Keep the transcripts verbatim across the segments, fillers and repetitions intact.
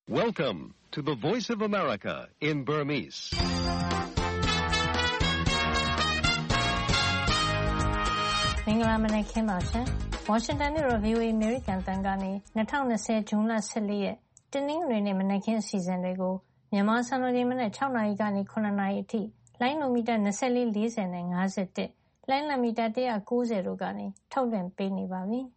Welcome to the Voice of America in Burmese. ။မင်္ဂလာမနက်ခင်းပါရှင်။ Washington မြို့တော် V O A American တန်ကနေ၂၀၂၀ဇွန်လ၁၄ရက်တနင်္ဂနွေနေ့မနက်ခင်းအစီအစဉ်တွေကိုမြန်မာစံတော်ချိန်မနက်၆နာရီကနေ၇နာရီအထိလိုင်းနိုမီတာ၂၄ ၄၀နဲ့၅၁လိုင်းလံမီတာ၁၉၀တို့ကနေထုတ်လွှင့်ပေးနေပါပြီ။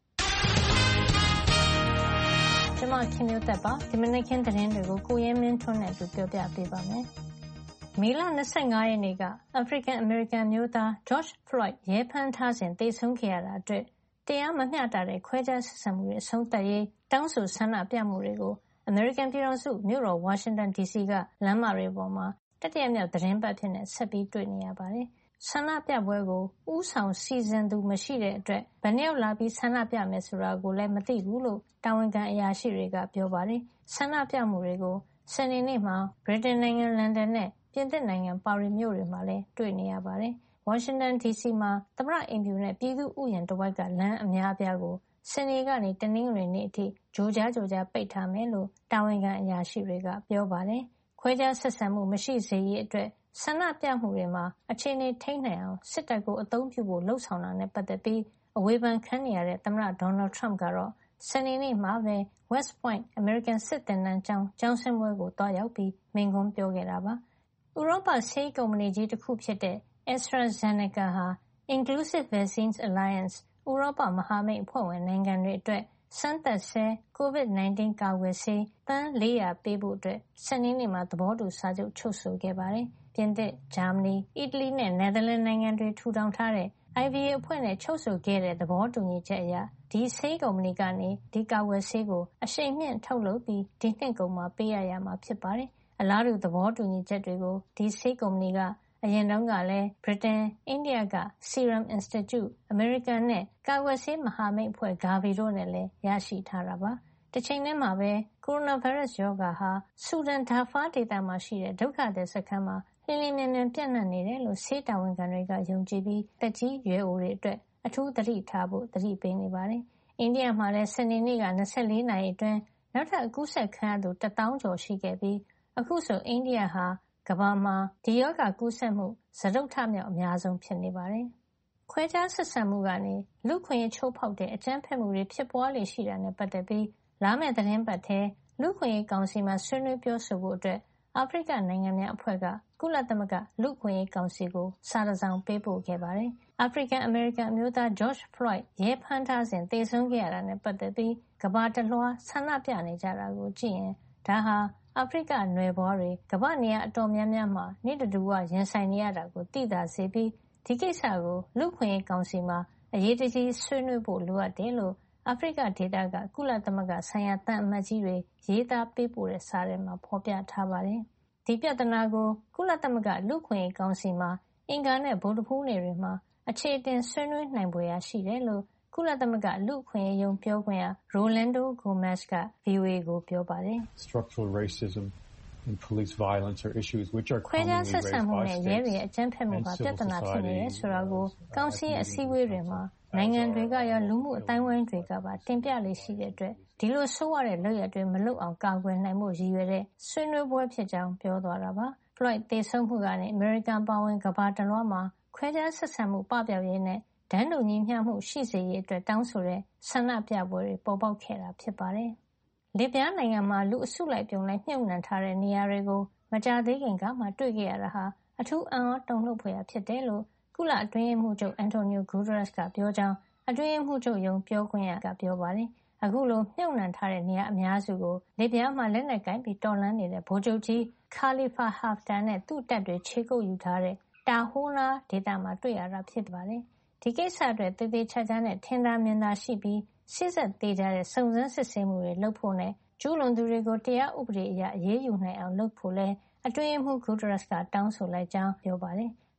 ကျွန်မခင်မျိုးသက်ပါဒီမနက်ခင်းသတင်းတွေကိုကိုရဲမင်းထွန်းနဲ့အတူပြောပြပေးပါမယ်။မေလ၂၅ရက်နေ့က African American မျိုးသား George Floyd ရဲဖမ်းထားစဉ်သေဆုံးခဲ့ရတာအတွက်တရားမမျှတတဲ့ခွဲခြားဆက်ဆံမှုတွေအဆုံးသတ်ရေးတောင်းဆိုဆန္ဒပြမှုတွေကို American ပြည်ထောင်စုမြို့တော် Washington ဒီစီကလမ်းမတွေပေါ်မှာတတိယမြောက်သတင်းပတ်ဖြစ်နေဆက်ပြီးတွေ့နေရပါတယ်။ဆန္ဒပြပွဲကိုဥဆောင်စီစဉ်သူမရှိတဲ့အတွက်ဘယ်နှယောက်လာပြီးဆန္ဒပြမယ်ဆိုတာကိုလည်းမသိဘူးလို့တာဝန်ခံအရာရှိတွေကပြောပါတယ်။ဆန္ဒပြမှုတွေကိုစနေနေ့မှာဗြိတိန်နိုင်ငံလန်ဒန်နဲ့ပြင်သစ်နိုင်ငံပါရီမြို့တွေမှာလည်းတွေ့နေရပါတယ်။ Washington ဒီစီမှာသမ္မတအိမ်ဖြူနဲ့ပြည်သူ့ဥယျာဉ်တစ်ဝိုက်ကလမ်းအများအပြားကိုစနေကနေတနင်္ဂနွေနေ့အထိဂျိုကြားဂျိုကြားပိတ်ထားမယ်လို့တာဝန်ခံအရာရှိတွေကပြောပါတယ်။ခွဲခြားဆက်ဆံမှုမရှိစေရေးအတွက်ဆန္ဒပြမှုတွေမှာအခြေအနေထိန်းနိုင်အောင်စစ်တပ်ကိုအသုံးပြုဖို့လှုံ့ဆော်တာနဲ့ပတ်သက်ပြီးအဝေဖန်ခံနေရတဲ့သမ္မတဒေါ်နယ်ထရမ့်ကတော့စနေနေ့မှာပဲ West Point American စစ်သင်တန်းကျောင်းကျောင်းဆင်းပွဲကိုတွားရောက်ပြီးမိန့်ခွန်းပြောခဲ့တာပါ။ဥရောပဆေးကုမ္ပဏီကြီးတစ်ခုဖြစ်တဲ့ AstraZeneca ဟာ Inclusive Vaccines Alliance ဥရောပမဟာမိတ်အဖွဲ့ဝင်နိုင်ငံတွေအတွက်စမ်းသပ်ဆဲ ကိုဗစ် ၁၉ ကာကွယ်ဆေးသန်း၄၀၀ပေးဖို့အတွက်စနေနေ့မှာသဘောတူစာချုပ်ချုပ်ဆိုခဲ့ပါတယ်။ပြင်သစ်၊ဂျာမနီ၊အီတလီနဲ့နယ်သာလန်နိုင်ငံတွေထူထောင်ထားတဲ့ I V A အဖွဲ့နဲ့ချုပ်ဆိုခဲ့တဲ့သဘောတူညီချက်အရဒီဆေးကုမ္ပဏီကနေဒီကာကွယ်ဆေးကိုအရှိန်မြင့်ထုတ်လုပ်ပြီးဒီနှစ်ကုန်မှာပေးရရမှာဖြစ်ပါတယ်။အလားတူသဘောတူညီချက်တွေကိုဒီဆေးကုမ္ပဏီကအရင်တုန်းကလည်းဗြိတိန်၊အိန္ဒိယက Serum Institute ၊အမေရိကန်နဲ့ကာကွယ်ဆေးမဟာမိတ်အဖွဲ့ Gavi တို့နဲ့လည်းရရှိထားတာပါ။တချိန်တည်းမှာပဲကိုရိုနာဗိုင်းရပ်စ်ရောဂါဟာဆူဒန်ဒါဖာဒေသမှာရှိတဲ့ဒုက္ခသည်စခန်းမှာလျင်လျင်မြန်မြန်ပြန့်နှံ့နေတယ်လို့ဆေးတာဝန်ခံတွေကယုံကြည်ပြီးသက်ကြီးရွယ်အိုတွေအတွက်အထူးသတိထားဖို့သတိပေးနေပါတယ်။အိန္ဒိယမှာလည်းစနေနေ့က၂၄နာရီအတွင်းနောက်ထပ်အကူးစက်ခံရသူတစ်သောင်းကျော်ရှိခဲ့ပြီးအခုဆိုအိန္ဒိယဟာကမ္ဘာမှာဒီရောဂါကူးစက်မှုစတုတ္ထမြောက်အများဆုံးဖြစ်နေပါတယ်။ခွဲခြားဆက်ဆံမှုကနေလူ့အခွင့်အရေးချိုးဖောက်တဲ့အကြမ်းဖက်မှုတွေဖြစ်ပွားလေရှိတာနဲ့ပတ်သက်ပြီးလာမယ့်သီတင်းပတ်ထဲလူ့အခွင့်အရေးကောင်စီမှာဆွေးနွေးပြောဆိုဖို့အတွက်အာဖရိကနိုင်ငံများအဖွဲ့ကကုလသမဂ္ဂလူ့အခွင့်အရေးကောင်စီကိုစာတစ်စောင်ပေးပို့ခဲ့ပါတယ်။ African American အမျိုးသား George Floyd ရဲဖမ်းထားစဉ်သေဆုံးခဲ့ရတာနဲ့ပတ်သက်ပြီးကမ္ဘာတလွှားဆန္ဒပြနေကြတာကိုကြည့်ရင်ဒါဟာအာဖရိကနွယ်ဖွားတွေကမ္ဘာ့နေရာအတော်များများမှာနေ့တဓူဝရင်ဆိုင်နေရတာကိုသိသာစေပြီးဒီကိစ္စကိုလူ့အခွင့်အရေးကောင်စီမှာအရေးတကြီးဆွေးနွေးဖို့လိုအပ်တယ်လို့အာဖရိကဒေသကကုလသမဂ္ဂဆိုင်ရာသံအမတ်ကြီးတွေရေးသားပေးပို့တဲ့စာထဲမှာဖော်ပြထားပါတယ်။ဒီပြဿနာကိုကုလသမဂ္ဂလူ့အခွင့်အရေးကောင်စီမှာအင်္ဂါနဲ့ဗုဒ္ဓဟူးနေ့တွေမှာအခြေအတင်ဆွေးနွေးနိုင်ဖွယ်ရှိတယ်လို့ကုလသမဂ္ဂလူ့အခွင့်အရေးရုံးပြောခွင့်ရ Rolando Gomez က V O A ကိုပြောပါတယ်။ Structural racism and police violence are issues which are ခွဲခြားဆက်ဆံမှုနဲ့ရဲတွေရဲ့အကြမ်းဖက်မှုဟာပြဿနာဖြစ်နေတယ်ဆိုတာကိုကောင်စီရဲ့အစည်းအဝေးတွေမှာနိုင်ငံတွေကရောလူမှုအတိုင်းဝိုင်းတွေကပါတင်ပြလေရှိတဲ့အတွက်ဒီလိုဆိုးရတဲ့လုပ်ရတွေမလုပ်အောင်ကာကွယ်နိုင်မှုရည်ရွယ်တဲ့ဆွေးနွေးပွဲဖြစ်ကြောင်းပြောသွားတာပါ။ Floyd သေဆုံးမှုကနေအမေရိကန်ပါဝင်ကမ္ဘာတလွှားမှာခွဲခြားဆက်ဆံမှုပပျောက်ရေးနဲ့ဒဏ်တူညီမျှမှုရှိစေရေးအတွက်တောင်းဆိုတဲ့ဆန္ဒပြပွဲတွေပေါ်ပေါက်ခဲ့တာဖြစ်ပါတယ်။လစ်ဗျားနိုင်ငံမှာလူအစုလိုက်ပြုံလိုက်မြုပ်နှံထားတဲ့နေရာတွေကိုမကြာသေးခင်ကမှတွေ့ခဲ့ရတာဟာအထူးအံ့ဩတုန်လှုပ်ဖွယ်ဖြစ်တယ်လို့ကုလအတွင်းရေးမှူးချုပ် Antonio Guterres ကပြောကြောင်းအတွင်းရေးမှူးချုပ်ရုံးပြောခွင့်ရကပြောပါတယ်။အခုလိုမြုပ်နှံထားတဲ့နေရာအများစုကိုလစ်ဗျားမှာလက်နက်ကင်ပြီးတော်လှန်နေတဲ့ဗိုလ်ချုပ်ကြီး Khalifa Haftar နဲ့သူ့တပ်တွေခြေကုပ်ယူထားတဲ့တာဟိုးနာဒေသမှာတွေ့ရတာဖြစ်ပါတယ်။ဒီကိစ္စအတွက်သေသေးချာချာနဲ့ထင်သာမြင်သာရှိပြီးစစ်ဆက်သေးကြတဲ့စုံစမ်းစစ်ဆေးမှုတွေလုပ်ဖို့နဲ့ကျူးလွန်သူတွေကိုတရားဥပဒေအရအရေးယူနိုင်အောင်လုပ်ဖို့လဲအတွင်းရေးမှူး Guterres ကတောင်းဆိုလိုက်ကြောင်းပြောပါတယ်။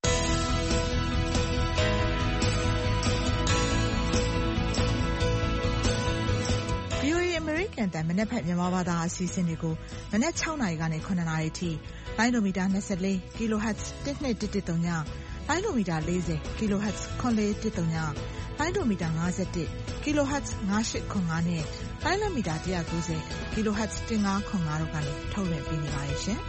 V O A American တန်မနက်ဖြန်မြန်မာဘာသာအစီအစဉ်တွေကိုမနက်၆နာရီကနေ၇နာရီအထိလိုင်းဒိုမီတာ၂၄ kilohertz တစ်နှစ်တစ်တစ်သုံးညလိုင်းဒိုမီတာ၄၀ kilohertz ခွန်လေးတစ်သုံးညလိုင်းဒိုမီတာ၅၁ kilohertz ၅၈ခွန်၅နဲ့လိုင်းလမီတာone ninety ကီလိုဟတ်ဇ်one five zero fiveတို့ကနေထုတ်လွှင့်ပေးနေပါတယ်ရှင်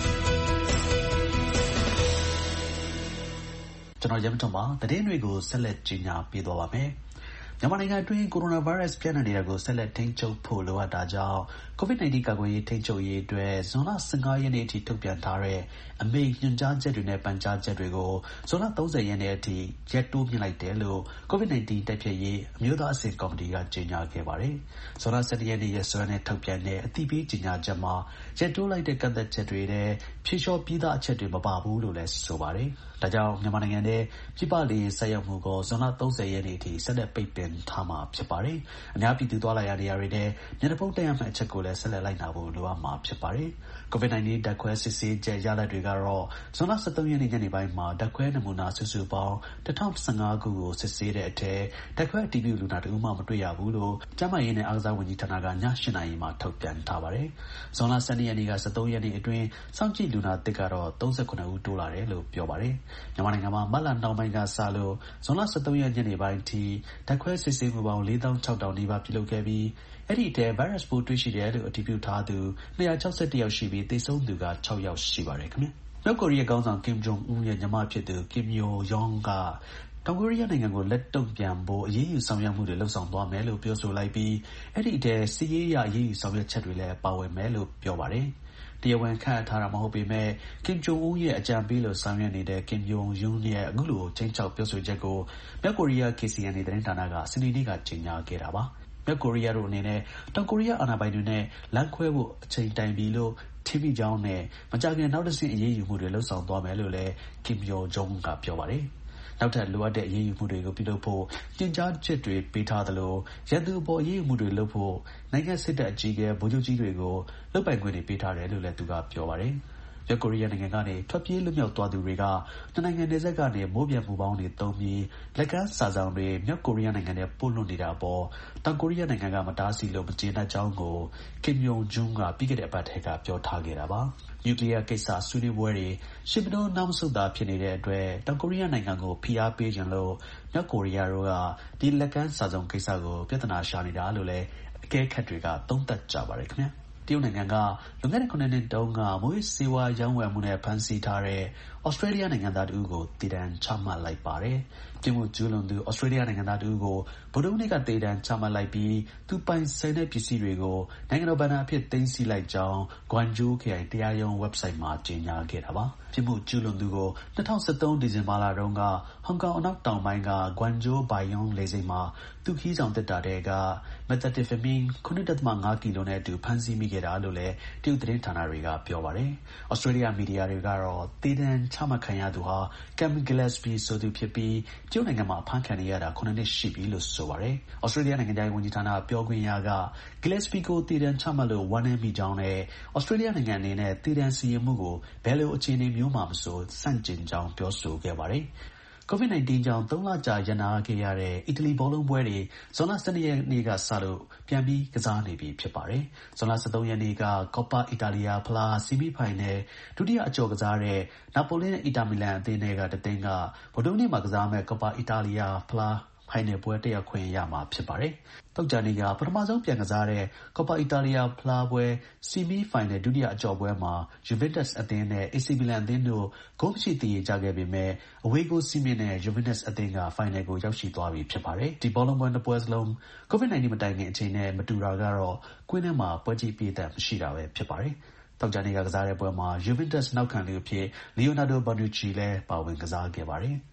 ကျွန်တော်ရမထွန်းပါသတင်းတွေကိုဆက်လက်ကြီးညာပေးသွားပါမယ်မြန်မာနိုင်ငံအတွင်းကိုရိုနာဗိုင်းရပ်စ်ပြန့်နှံ့နေတာကိုဆက်လက်ထိန်းချုပ်ဖို့လိုအပ်တာကြောင့် ကိုဗစ်nineteen ကာကွယ်ရေးထိန်းချုပ်ရေးအတွက်ဇွန်လfifteenရက်နေ့အထိထုတ်ပြန်ထားတဲ့အမိန့်ညွှန်ကြားချက်တွေနဲ့ပန်ကြားချက်တွေကိုဇွန်လthirtyရက်နေ့အထိရက်တိုးမြှင့်လိုက်တယ်လို့ ကိုဗစ်nineteen တိုက်ဖျက်ရေးအမျိုးသားအဆင့်ကော်မတီကကြေညာခဲ့ပါတယ်။ဇွန်လtwelveရက်နေ့ရက်စွဲနဲ့ထုတ်ပြန်တဲ့အသိပေးကြေညာချက်မှာရက်တိုးလိုက်တဲ့ကန့်သတ်ချက်တွေနဲ့ဖြေလျှော့ပြီးသားအချက်တွေမပါဘူးလို့လည်းဆိုပါတယ်။ဒါကြောင့်မြန်မာနိုင်ငံထဲပြည်ပလေယာဉ်ဆိုက်ရောက်မှုကိုဇွန်လthirtyရက်နေ့အထိဆက်လက်ပိတ်ပင်ထားမှာဖြစ်ပါတယ်။အများပြည်သူသွားလာရနေရာတွေနဲ့မျက်နှာဖုံးတပ်ရမယ့်အချက်ကိုလည်းဆက်လက်လိုက်နာဖို့လိုအပ်မှာဖြစ်ပါတယ်။ ကိုဗစ်nineteen ဓာတ်ခွဲစစ်ဆေးချက်ရလဒ်တွေကတော့ဇွန်လthirteenရက်နေ့ညနေပိုင်းမှာဓာတ်ခွဲနမူနာစုစုပေါင်းone thousand fifteenခုကိုစစ်ဆေးတဲ့အထက်ဓာတ်ခွဲအတည်ပြုလူနာတစ်ဦးမှမတွေ့ရဘူးလို့ကျန်းမာရေးနဲ့အားကစားဝန်ကြီးဌာနကညeightနာရီမှာထုတ်ပြန်ထားပါတယ်။ဇွန်လtwelveရက်နေ့ကthirteenရက်နေ့အတွင်းစောင့်ကြည့်လူနာသစ်ကတော့thirty-sevenဦးတိုးလာတယ်လို့ပြောပါတယ်။မြန်မာနိုင်ငံမှာမတ်လနှောင်းပိုင်းကစလို့ဇွန်လthirteenရက်ညနေပိုင်းထိဓာတ်ခွဲစစ်ဆေးမှုပေါင်းfour thousand six thousandနီးပါးပြုလုပ်ခဲ့ပြီးအဲ့ဒီအထဲဗိုင်းရပ်စ်ပိုးတွေ့ရှိတယ်လို့အတည်ပြုထားသူtwo hundred sixty-oneယောက်ရှိပြီးသေဆုံးသူကsixယောက်ရှိပါတယ်ခင်ဗျ။မြောက်ကိုရီးယားခေါင်းဆောင်ကင်ဂျုံအွန်းရဲ့ညီမဖြစ်သူကင်ယိုယွန်းကတောင်ကိုရီးယားနိုင်ငံကိုလက်တုံ့ပြန်ဖို့အရေးယူဆောင်ရွက်မှုတွေလုပ်ဆောင်သွားမယ်လို့ပြောဆိုလိုက်ပြီးအဲ့ဒီအထဲစစ်ရေးအရအရေးယူဆောင်ရွက်ချက်တွေလည်းပါဝင်မယ်လို့ပြောပါတယ်။တရားဝင်ခန့်ထားတာမဟုတ်ပေမဲ့ကင်ဂျုံအွန်းရဲ့အကြံပေးလို့ဆောင်ရွက်နေတဲ့ကင်ယိုယွန်းရဲ့အခုလိုချင်းချောက်ပြောဆိုချက်ကိုမြောက်ကိုရီးယား K C N A သတင်းဌာနကစနေနေ့ကကြေညာခဲ့တာပါ။မြောက်ကိုရီးယားတို့အနေနဲ့တောင်ကိုရီးယားအာဏာပိုင်တွေနဲ့လမ်းခွဲဖို့အချိန်တိုင်ပြီလို့ထင်မိကြောင်းနဲ့မကြာခင်နောက်တစ်ဆင့်အရေးယူမှုတွေလှုပ်ဆောင်သွားမယ်လို့လည်းကင်ယိုဂျုံကပြောပါတယ်။နောက်ထပ်လိုအပ်တဲ့အရေးယူမှုတွေကိုပြုလုပ်ဖို့ညွှန်ကြားချက်တွေပေးထားသလိုရန်သူအပေါ်အရေးယူမှုတွေလုပ်ဖို့နိုင်ငံစစ်တပ်အကြီးအကဲဗိုလ်ချုပ်ကြီးတွေကိုလုပ်ပိုင်ခွင့်တွေပေးထားတယ်လို့လည်းသူကပြောပါတယ်။မြောက်ကိုရီးယားနိုင်ငံကနေထွက်ပြေးလွတ်မြောက်သွားသူတွေကနှစ်နိုင်ငံနယ်စပ်ကနေမိုးပြန်မှုပေါင်းတွေသုံးပြီးလက်ကမ်းစာဆောင်တွေမြောက်ကိုရီးယားနိုင်ငံနဲ့ပို့လွှတ်နေတာပေါ်တောင်ကိုရီးယားနိုင်ငံကမတားဆီးလို့မကျေနပ်ကြောင်းကိုကင်ယုံဂျွန်းကပြီးခဲ့တဲ့အပတ်ထဲကပြောထားခဲ့တာပါ။နျူကလ িয়ার ကိစ္စဆွေးနွေးပွဲတွေရှစ်မတိုးနောက်မဆုတ်တာဖြစ်နေတဲ့အတွက်တောင်ကိုရီးယားနိုင်ငံကိုဖိအားပေးခြင်းလို့မြောက်ကိုရီးယားတို့ကဒီလက်ကမ်းစာဆောင်ကိစ္စကိုပြဿနာရှာနေတာလို့လည်းအကဲခတ်တွေကသုံးသပ်ကြပါတယ်ခင်ဗျာ။တရုတ်နိုင်ငံကလွန်ခဲ့တဲ့ခုနှစ်နှစ်တုန်းကမွေးစေဝါရောင်းဝယ်မှုနဲ့ဖမ်းဆီးထားတဲ့ဩစတြေးလျနိုင်ငံသားတဦးကိုတည်တံချမှတ်လိုက်ပါတယ်။ပြည်မှုကျူးလွန်သူဩစတြေးလျနိုင်ငံသားတဦးကိုဗုဒ္ဓဟူးနေ့ကတည်တံချမှတ်လိုက်ပြီးသူပိုင်ဆိုင်တဲ့ပစ္စည်းတွေကိုနိုင်ငံတော်ဘဏ္ဍာအဖြစ်သိမ်းဆည်းလိုက်ကြောင်းဂွမ်ဂျိုးခရိုင်တရားရုံး website မှာကြေညာခဲ့တာပါ။ပြည်မှုကျူးလွန်သူကိုtwenty thirteenဒီဇင်ဘာလတုန်းကဟောင်ကောင်အနောက်တောင်ပိုင်းကဂွမ်ဂျိုးဘိုင်ယွန်းလေဆိပ်မှာသူခီးဆောင်တက်တာတဲ့ကမက်သာတစ်ဖက်မင်းnine point fiveကီလိုနဲ့အတူဖမ်းဆီးမိခဲ့တာလို့လည်းတရုတ်သတင်းဌာနတွေကပြောပါတယ်။ဩစတြေးလျမီဒီယာတွေကတော့တည်တံချမှတ်ခံရသူဟာကမ်ဂလက်စပီဆိုသူဖြစ်ပြီးတရုတ်နိုင်ငံမှာအဖမ်းခံနေရတာnineနှစ်ရှိပြီလို့ဆိုပါတယ်။ဩစတြေးလျနိုင်ငံခြားရေးဝန်ကြီးဌာနပြောခွင့်ရကဂလက်စပီကိုတည်တံချမှတ်လို့ဝမ်းနည်းမိကြောင်းနဲ့ဩစတြေးလျနိုင်ငံအနေနဲ့တည်တံစီရင်မှုကိုဘယ်လိုအခြေအနေမျိုးမှမဆိုဆန့်ကျင်ကြောင်းပြောဆိုခဲ့ပါတယ်။ ကိုဗစ်nineteen ကြောင့်သုံးလကြာရပ်နားခဲ့ရတဲ့အီတလီဘောလုံးပွဲတွေဇွန်လtwelveရက်နေ့ကစလို့ပြန်ပြီးကစားနေပြီဖြစ်ပါတယ်။ဇွန်လthirteenရက်နေ့က Coppa Italia ဖလားဆီမီဖိုင်နယ်ဒုတိယအကျော်ကစားတဲ့နာပိုလီနဲ့အီတာမီလန်အသင်းတွေကတသင်းကဗုဒ္ဓဟူးနေ့မှာကစားမယ့် Coppa Italia ဖလားဖိုင်နယ်ပွဲတက်ရောက်ခွင့်ရမှာဖြစ်ပါတယ်။သောကြာနေ့ကပထမဆုံးပြန်ကစားတဲ့ Coppa Italia ဖလားပွဲဆီမီဖိုင်နယ်ဒုတိယအကျော်ပွဲမှာ Juventus အသင်းနဲ့ A C Milan အသင်းတို့ဂိုးမရှိသရေကျခဲ့ပေမဲ့အဝေးဂိုးစည်းမျဉ်းနဲ့ Juventus အသင်းကဖိုင်နယ်ကိုရောက်ရှိသွားပြီဖြစ်ပါတယ်။ဒီဘောလုံးပွဲနှစ်ပွဲစလုံးကိုဗစ်nineteen မတိုင်ခင်အချိန်နဲ့မတူတာကတော့ကွင်းထဲမှာပွဲကြည့်ပရိသတ်မရှိတာပဲဖြစ်ပါတယ်။သောကြာနေ့ကကစားတဲ့ပွဲမှာ Juventus နောက်ခံလူအဖြစ် Leonardo Bonucci လည်းပါဝင်ကစားခဲ့ပါတယ်။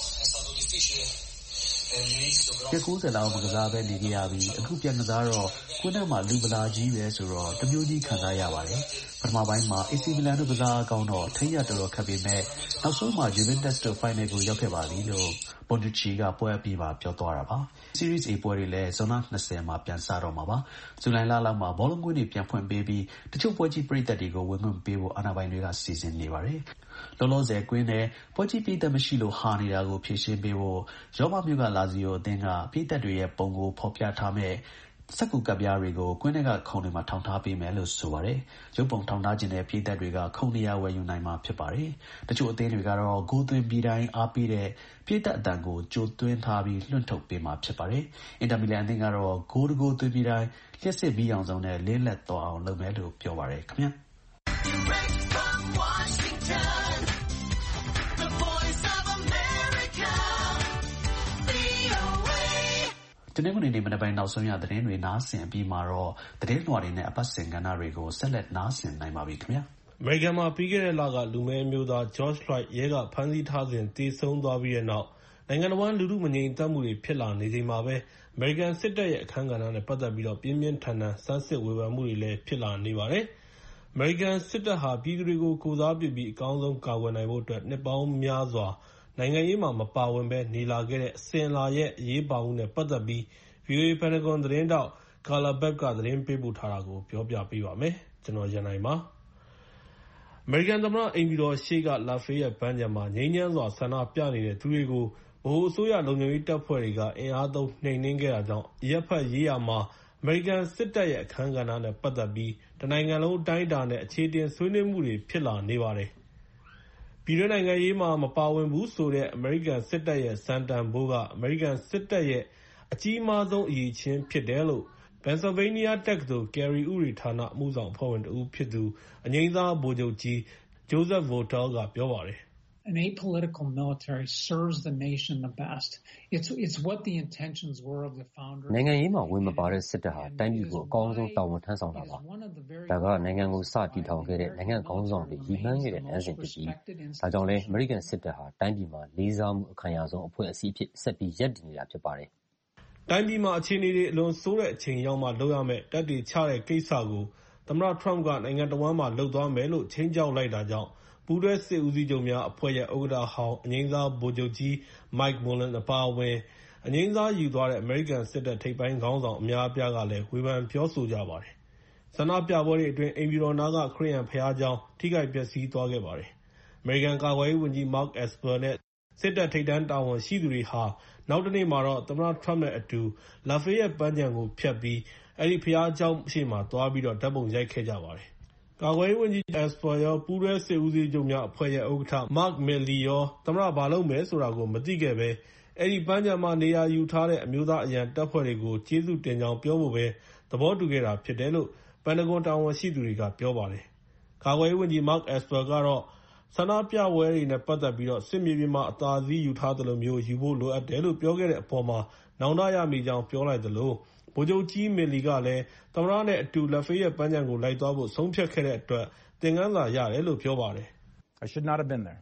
ရက်ninetyလောက်မကစားပဲနေခဲ့ရပြီးအခုပြန်ကစားတော့ကွင်းထဲမှာလူပလာကြီးပဲဆိုတော့တမျိုးကြီးခံစားရပါတယ်ပထမပိုင်းမှာ A C Milan တို့ကစားကောင်းတော့ထိန်းရတော်တော်ခက်ပေမဲ့နောက်ဆုံးမှာ Juventus တို့ final ကိုရောက်ခဲ့ပါပြီလို့ Bonucci ကပွဲအပြီးမှာပြောသွားတာပါ Series A ပွဲတွေလည်းဇွန်လtwentyမှာပြန်စတော့မှာပါဇူလိုင်လလောက်မှာဘောလုံးကွင်းတွေပြန်ဖွင့်ပေးပြီးတချို့ပွဲကြီးပရိသတ်တွေကိုဝင်ခွင့်ပေးဖို့အာဏာပိုင်တွေကစီစဉ်နေပါတယ်လောလောဆယ်ကွင်းနဲ့ပွဲကြီးပရိသတ်မရှိလို့ဟာနေတာကိုဖြေရှင်းပေးဖို့ရောမမြို့ကလာဇီယိုအသင်းကပရိသတ်တွေရဲ့ပုံကိုဖော်ပြထားမဲ့စက္ကူကပ်ပြားတွေကိုကွင်းထဲကခုံတွေမှာထောင်ထားပေးမယ်လို့ဆိုပါတယ်ရုပ်ပုံထောင်ထားခြင်းတဲ့ပြည်သက်တွေကခုံနေရာဝယ်ယူနိုင်မှာဖြစ်ပါတယ်တချို့အသင်းတွေကတော့ဂိုးသွင်းပြီးတိုင်းအားပေးတဲ့ပြည်သက်အတန်ကိုကြိုသွင်းထားပြီးလွှင့်ထုတ်ပေးမှာဖြစ်ပါတယ်အင်တာမီလန်အသင်းကတော့ဂိုးတကိုးသွင်းပြီးတိုင်းလျှက်စစ်ပြီးအောင်ဆုံးနဲ့လေးလက်သွားအောင်လုပ်မယ်လို့ပြောပါတယ်ခင်ဗျာတနင်္ဂနွေနေ့မနက်ပိုင်းနောက်ဆုံးရသတင်းတွေနားဆင်အပြီးမှာတော့သတင်းလွှာတွေနဲ့အပတ်စဉ်ကဏ္ဍတွေကိုဆက်လက်နားဆင်နိုင်ပါပြီခင်ဗျာအမေရိကန်မှာပြီးခဲ့တဲ့လကလူမည်းမျိုးသား George Floyd ရဲကဖမ်းဆီးထားစဉ်သေဆုံးသွားပြီးတဲ့နောက်နိုင်ငံတော်ဝန်လူထုမငြိမ်သက်မှုတွေဖြစ်လာနေချိန်မှာပဲအမေရိကန်စစ်တပ်ရဲ့အခမ်းကဏ္ဍနဲ့ပတ်သက်ပြီးတော့ပြင်းပြင်းထန်ထန်ဆန်းစစ်ဝေဖန်မှုတွေလည်းဖြစ်လာနေပါတယ်အမေရိကန်စစ်တပ်ဟာပြည်သူတွေကိုကိုယ်စားပြုပြီးအကောင်းဆုံးကာကွယ်နိုင်ဖို့အတွက်နှစ်ပေါင်းများစွာနိုင်ငံရေးမှာမပါဝင်ပဲနေလာခဲ့တဲ့အစဉ်အလာရဲ့အရေးပါမှုနဲ့ပတ်သက်ပြီးဗီအိုအေ Pentagon သတင်းတောက် Carla Babb ကသတင်းပေးပို့ထားတာကိုပြောပြပေးပါမယ်။ကျွန်တော်ရန်နိုင်ပါ။အမေရိကန်သမ္မတအိမ်ဖြူတော်ရှေ့က Lafayette ပန်းခြံမှာငြိမ်းချမ်းစွာဆန္ဒပြနေတဲ့သူတွေကိုဗဟိုအစိုးရလုံခြုံရေးတပ်ဖွဲ့တွေကအင်အားသုံးနှိမ်နင်းခဲ့တာကြောင့်အရပ်ဖက်ရေးရာမှာအမေရိကန်စစ်တပ်ရဲ့အခမ်းကဏ္ဍနဲ့ပတ်သက်ပြီးတနိုင်ငံလုံးအတိုင်းအတာနဲ့အခြေတင်ဆွေးနွေးမှုတွေဖြစ်လာနေပါတယ်။ပြည်တွင်းနိုင်ငံရေးမှာမပါဝင်ဘူးဆိုတဲ့အမေရိကန်စစ်တပ်ရဲ့စံတန်ဖိုးကအမေရိကန်စစ်တပ်ရဲ့အကြီးမားဆုံးအရေးချင်းဖြစ်တယ်လို့ Pennsylvania တက္ကသိုလ် Cary ဥပဒေဌာနအမှုဆောင်အဖွဲ့ဝင်တဦးဖြစ်သူအငြိမ်းစားဗိုလ်ချုပ်ကြီး Joseph Votel ကပြောပါတယ် An apolitical military serves the nation the best. It's it's what the intentions were of the founders. နိုင်ငံရေးမှာဝင်မပါတဲ့စစ်တပ်ဟာတိုင်းပြည်ကိုအကောင်းဆုံးတာဝန်ထမ်းဆောင်တာပါ။ဒါကနိုင်ငံကိုစတည်ထောင်ခဲ့တဲ့နိုင်ငံခေါင်းဆောင်တွေရည်မှန်းခဲ့တဲ့လမ်းစဉ်ဖြစ်ပြီးဒါကြောင့်လည်းအမေရိကန်စစ်တပ်ဟာတိုင်းပြည်မှာလေးစားမှုအခံရဆုံးအဖွဲ့အစည်းဖြစ်ဆက်ပြီးရပ်တည်နေတာဖြစ်ပါတယ်။တိုင်းပြည်မှာအခြေအနေတွေအလွန်ဆိုးတဲ့အချိန်ရောက်မှလုပ်ရမယ့်တပ်တွေချတဲ့ကိစ္စကိုသမ္မတ Trump ကနိုင်ငံတော်ဝန်မှာလှုပ်သွားမယ်လို့ချိန်ကြောက်လိုက်တာကြောင့်ပူးတွဲစစ်ဦးစီးချုပ်များအဖွဲ့ရဲ့ဥက္ကဋ္ဌဟောင်းအငြိမ်းစားဗိုလ်ချုပ်ကြီး Mike Mullen အပါအဝင်အငြိမ်းစားယူသွားတဲ့အမေရိကန်စစ်တပ်ထိပ်ပိုင်းခေါင်းဆောင်အများအပြားကလည်းဝေဖန်ပြောဆိုကြပါတယ်။ဆန္ဒပြပွဲတွေအတွင်းအိမ်ဖြူတော်နားကခရစ်ယာန်ဘုရားကျောင်းထိခိုက်ပျက်စီးသွားခဲ့ပါတယ်။အမေရိကန်ကာကွယ်ရေးဝန်ကြီး Mark Esper နဲ့စစ်တပ်ထိပ်တန်းတာဝန်ရှိသူတွေဟာနောက်တနေ့မှာတော့သမ္မတ Trump နဲ့အတူ Lafayette ပန်းခြံကိုဖြတ်ပြီးအဲဒီဘုရားကျောင်းရှေ့မှာသွားပြီးတော့ဓာတ်ပုံရိုက်ခဲ့ကြပါတယ်။ကာကွယ်ရေးဝန်ကြီး Esper ရောပူးတွဲစစ်ဦးစီးချုပ်များအဖွဲ့ရဲ့ဥက္ကဋ္ဌ Mark Milley ရောသမ္မတဘာလုပ်မယ်ဆိုတာကိုမသိခဲ့ပဲအဲဒီပန်းခြံမှာနေရာယူထားတဲ့အမျိုးသားအရန်တပ်ဖွဲ့တွေကိုကျေးဇူးတင်ကြောင်းပြောဖို့ပဲသဘောတူခဲ့တာဖြစ်တယ်လို့ Pentagon တာဝန်ရှိသူတွေကပြောပါတယ်။ကာကွယ်ရေးဝန်ကြီး Mark Esper ကတော့ဆန္ဒပြပွဲတွေနဲ့ပတ်သက်ပြီးတော့စစ်မြေပြင်မှာအသာစီးယူထားသလိုမျိုးယူဖို့လိုအပ်တယ်လို့ပြောခဲ့တဲ့အပေါ်မှာနောင်တရမိကြောင်းပြောလိုက်သလိုဗိုလ်ချုပ်ကြီး Milley ကလည်းသမ္မတနဲ့အတူ Lafayette ပန်းခြံကိုလိုက်သွားဖို့ဆုံးဖြတ်ခဲ့တဲ့အတွက်သင်ခန်းစာရတယ်လို့ပြောပါတယ်။ I should not have been there.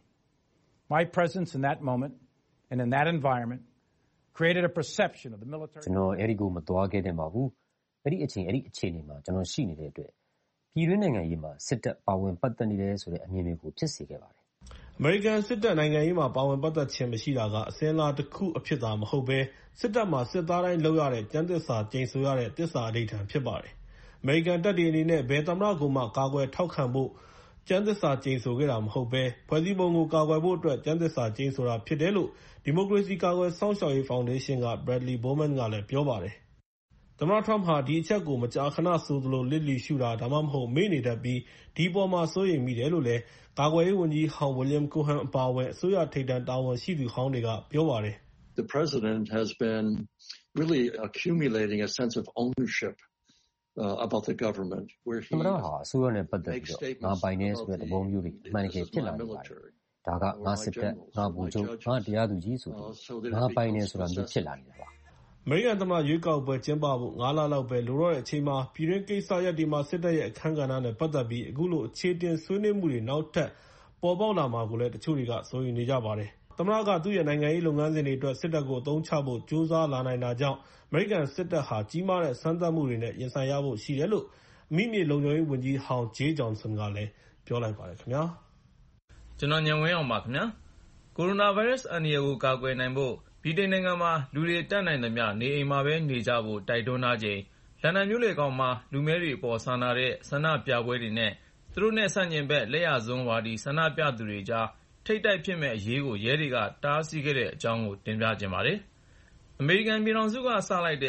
My presence in that moment and in that environment created a perception of the military. ကျွန်တော်အဲ့ဒီကိုမသွားခဲ့တဲ့ပါဘူး။အဲ့ဒီအချိန်အဲ့ဒီအခြေအနေမှာကျွန်တော်ရှိနေတဲ့အတွက်ပြည်တွင်းနိုင်ငံရေးမှာစစ်တပ်ပါဝင်ပတ်သက်နေတယ်ဆိုတဲ့အမြင်တွေကိုဖြစ်စေခဲ့ပါတယ်။အမေရိကန်စစ်တပ်နိုင်ငံရေးမှာပါဝင်ပတ်သက်ခြင်းမရှိတာကအစင်းအလာတစ်ခုအဖြစ်သာမဟုတ်ပဲစစ်တပ်မှာစစ်သားတိုင်းလုပ်ရတဲ့ကျန်းသစ္စာကျိန်ဆိုရတဲ့သစ္စာအဓိဋ္ဌာန်ဖြစ်ပါတယ်။အမေရိကန်တပ်တွေအနေနဲ့ဘယ်သမ္မတကိုမှကာကွယ်ထောက်ခံဖို့ကျန်းသစ္စာကျိန်ဆိုခဲ့တာမဟုတ်ပဲဖွဲ့စည်းပုံကိုကာကွယ်ဖို့အတွက်ကျန်းသစ္စာကျိန်ဆိုတာဖြစ်တယ်လို့ဒီမိုကရေစီကာကွယ်စောင့်ရှောက်ရေးဖောင်ဒေးရှင်းက Bradley Bowman ကလည်းပြောပါတယ်။သမ္မတ Trump ဟာဒီအချက်ကိုမကြာခဏဆိုသလိုလစ်လျူရှုတာဒါမှမဟုတ်မေ့နေတတ်ပြီးဒီပေါ်မှာစိုးရိမ်မိတယ်လို့လည်းကာကွယ်ရေးဝန်ကြီးဟောင်း William Cohen အပါအဝင်အစိုးရထိပ်တန်းတာဝန်ရှိသူဟောင်းတွေကပြောပါတယ်။ The president has been really accumulating a sense of ownership uh, about the government where he သမ္မတဟာအစိုးရနဲ့ပတ်သက်ပြီးတော့ငါပိုင်နေဆိုတဲ့သဘောမျိုးတွေအမှန်တကယ်ဖြစ်လာနေပါတယ်။ဒါကငါစစ်တပ်ငါဗိုလ်ချုပ်ငါတရားသူကြီးဆိုပြီးငါပိုင်နေဆိုတာမျိုးဖြစ်လာနေတာပါအမေရိကန်သမ္မတရွေးကောက်ပွဲကျင်းပဖို့ငါးလလောက်ပဲလိုတော့တဲ့အချိန်မှာပြည်တွင်းကိစ္စရပ်တွေမှာစစ်တပ်ရဲ့အခမ်းကဏ္ဍနဲ့ပတ်သက်ပြီးအခုလိုအခြေတင်ဆွေးနွေးမှုတွေနောက်ထပ်ပေါ်ပေါက်လာမှာကိုလည်းတချို့တွေကစိုးရိမ်နေကြပါတယ်။သမ္မတကသူ့ရဲ့နိုင်ငံရေးလုပ်ငန်းစဉ်တွေအတွက်စစ်တပ်ကိုအသုံးချဖို့ကြိုးစားလာနိုင်တာကြောင့်အမေရိကန်စစ်တပ်ဟာကြီးမားတဲ့စမ်းသပ်မှုတွေနဲ့ရင်ဆိုင်ရဖို့ရှိတယ်လို့အမိမြေလုံခြုံရေးဝန်ကြီးဟောင်း Jeh Johnson ကလည်းပြောလိုက်ပါတယ်ခင်ဗျာ။ကျွန်တော်ညံဝင်းအောင်ပါခင်ဗျာ။ကိုရိုနာဗိုင်းရပ်စ်အန္တရာယ်ကိုကာကွယ်နိုင်ဖို့ဗြိတိန်နိုင်ငံမှာလူတွေတတ်နိုင်သမျှနေအိမ်မှာပဲနေကြဖို့တိုက်တွန်းထားချိန်လန်ဒန်မြို့လေကောင်မှာလူမဲတွေပေါ်ဆန္ဒတဲ့ဆန္ဒပြပွဲတွေနဲ့သူတို့နဲ့ဆန့်ကျင်ဘက်လက်ရစွန်းဝါဒီဆန္ဒပြသူတွေကြားထိတ်တိုက်ဖြစ်မဲ့အရေးကိုရဲတွေကတားဆီးခဲ့တဲ့အကြောင်းကိုတင်ပြခြင်းပါတယ်။အမေရိကန်ပြည်ထောင်စုကစလိုက်တဲ့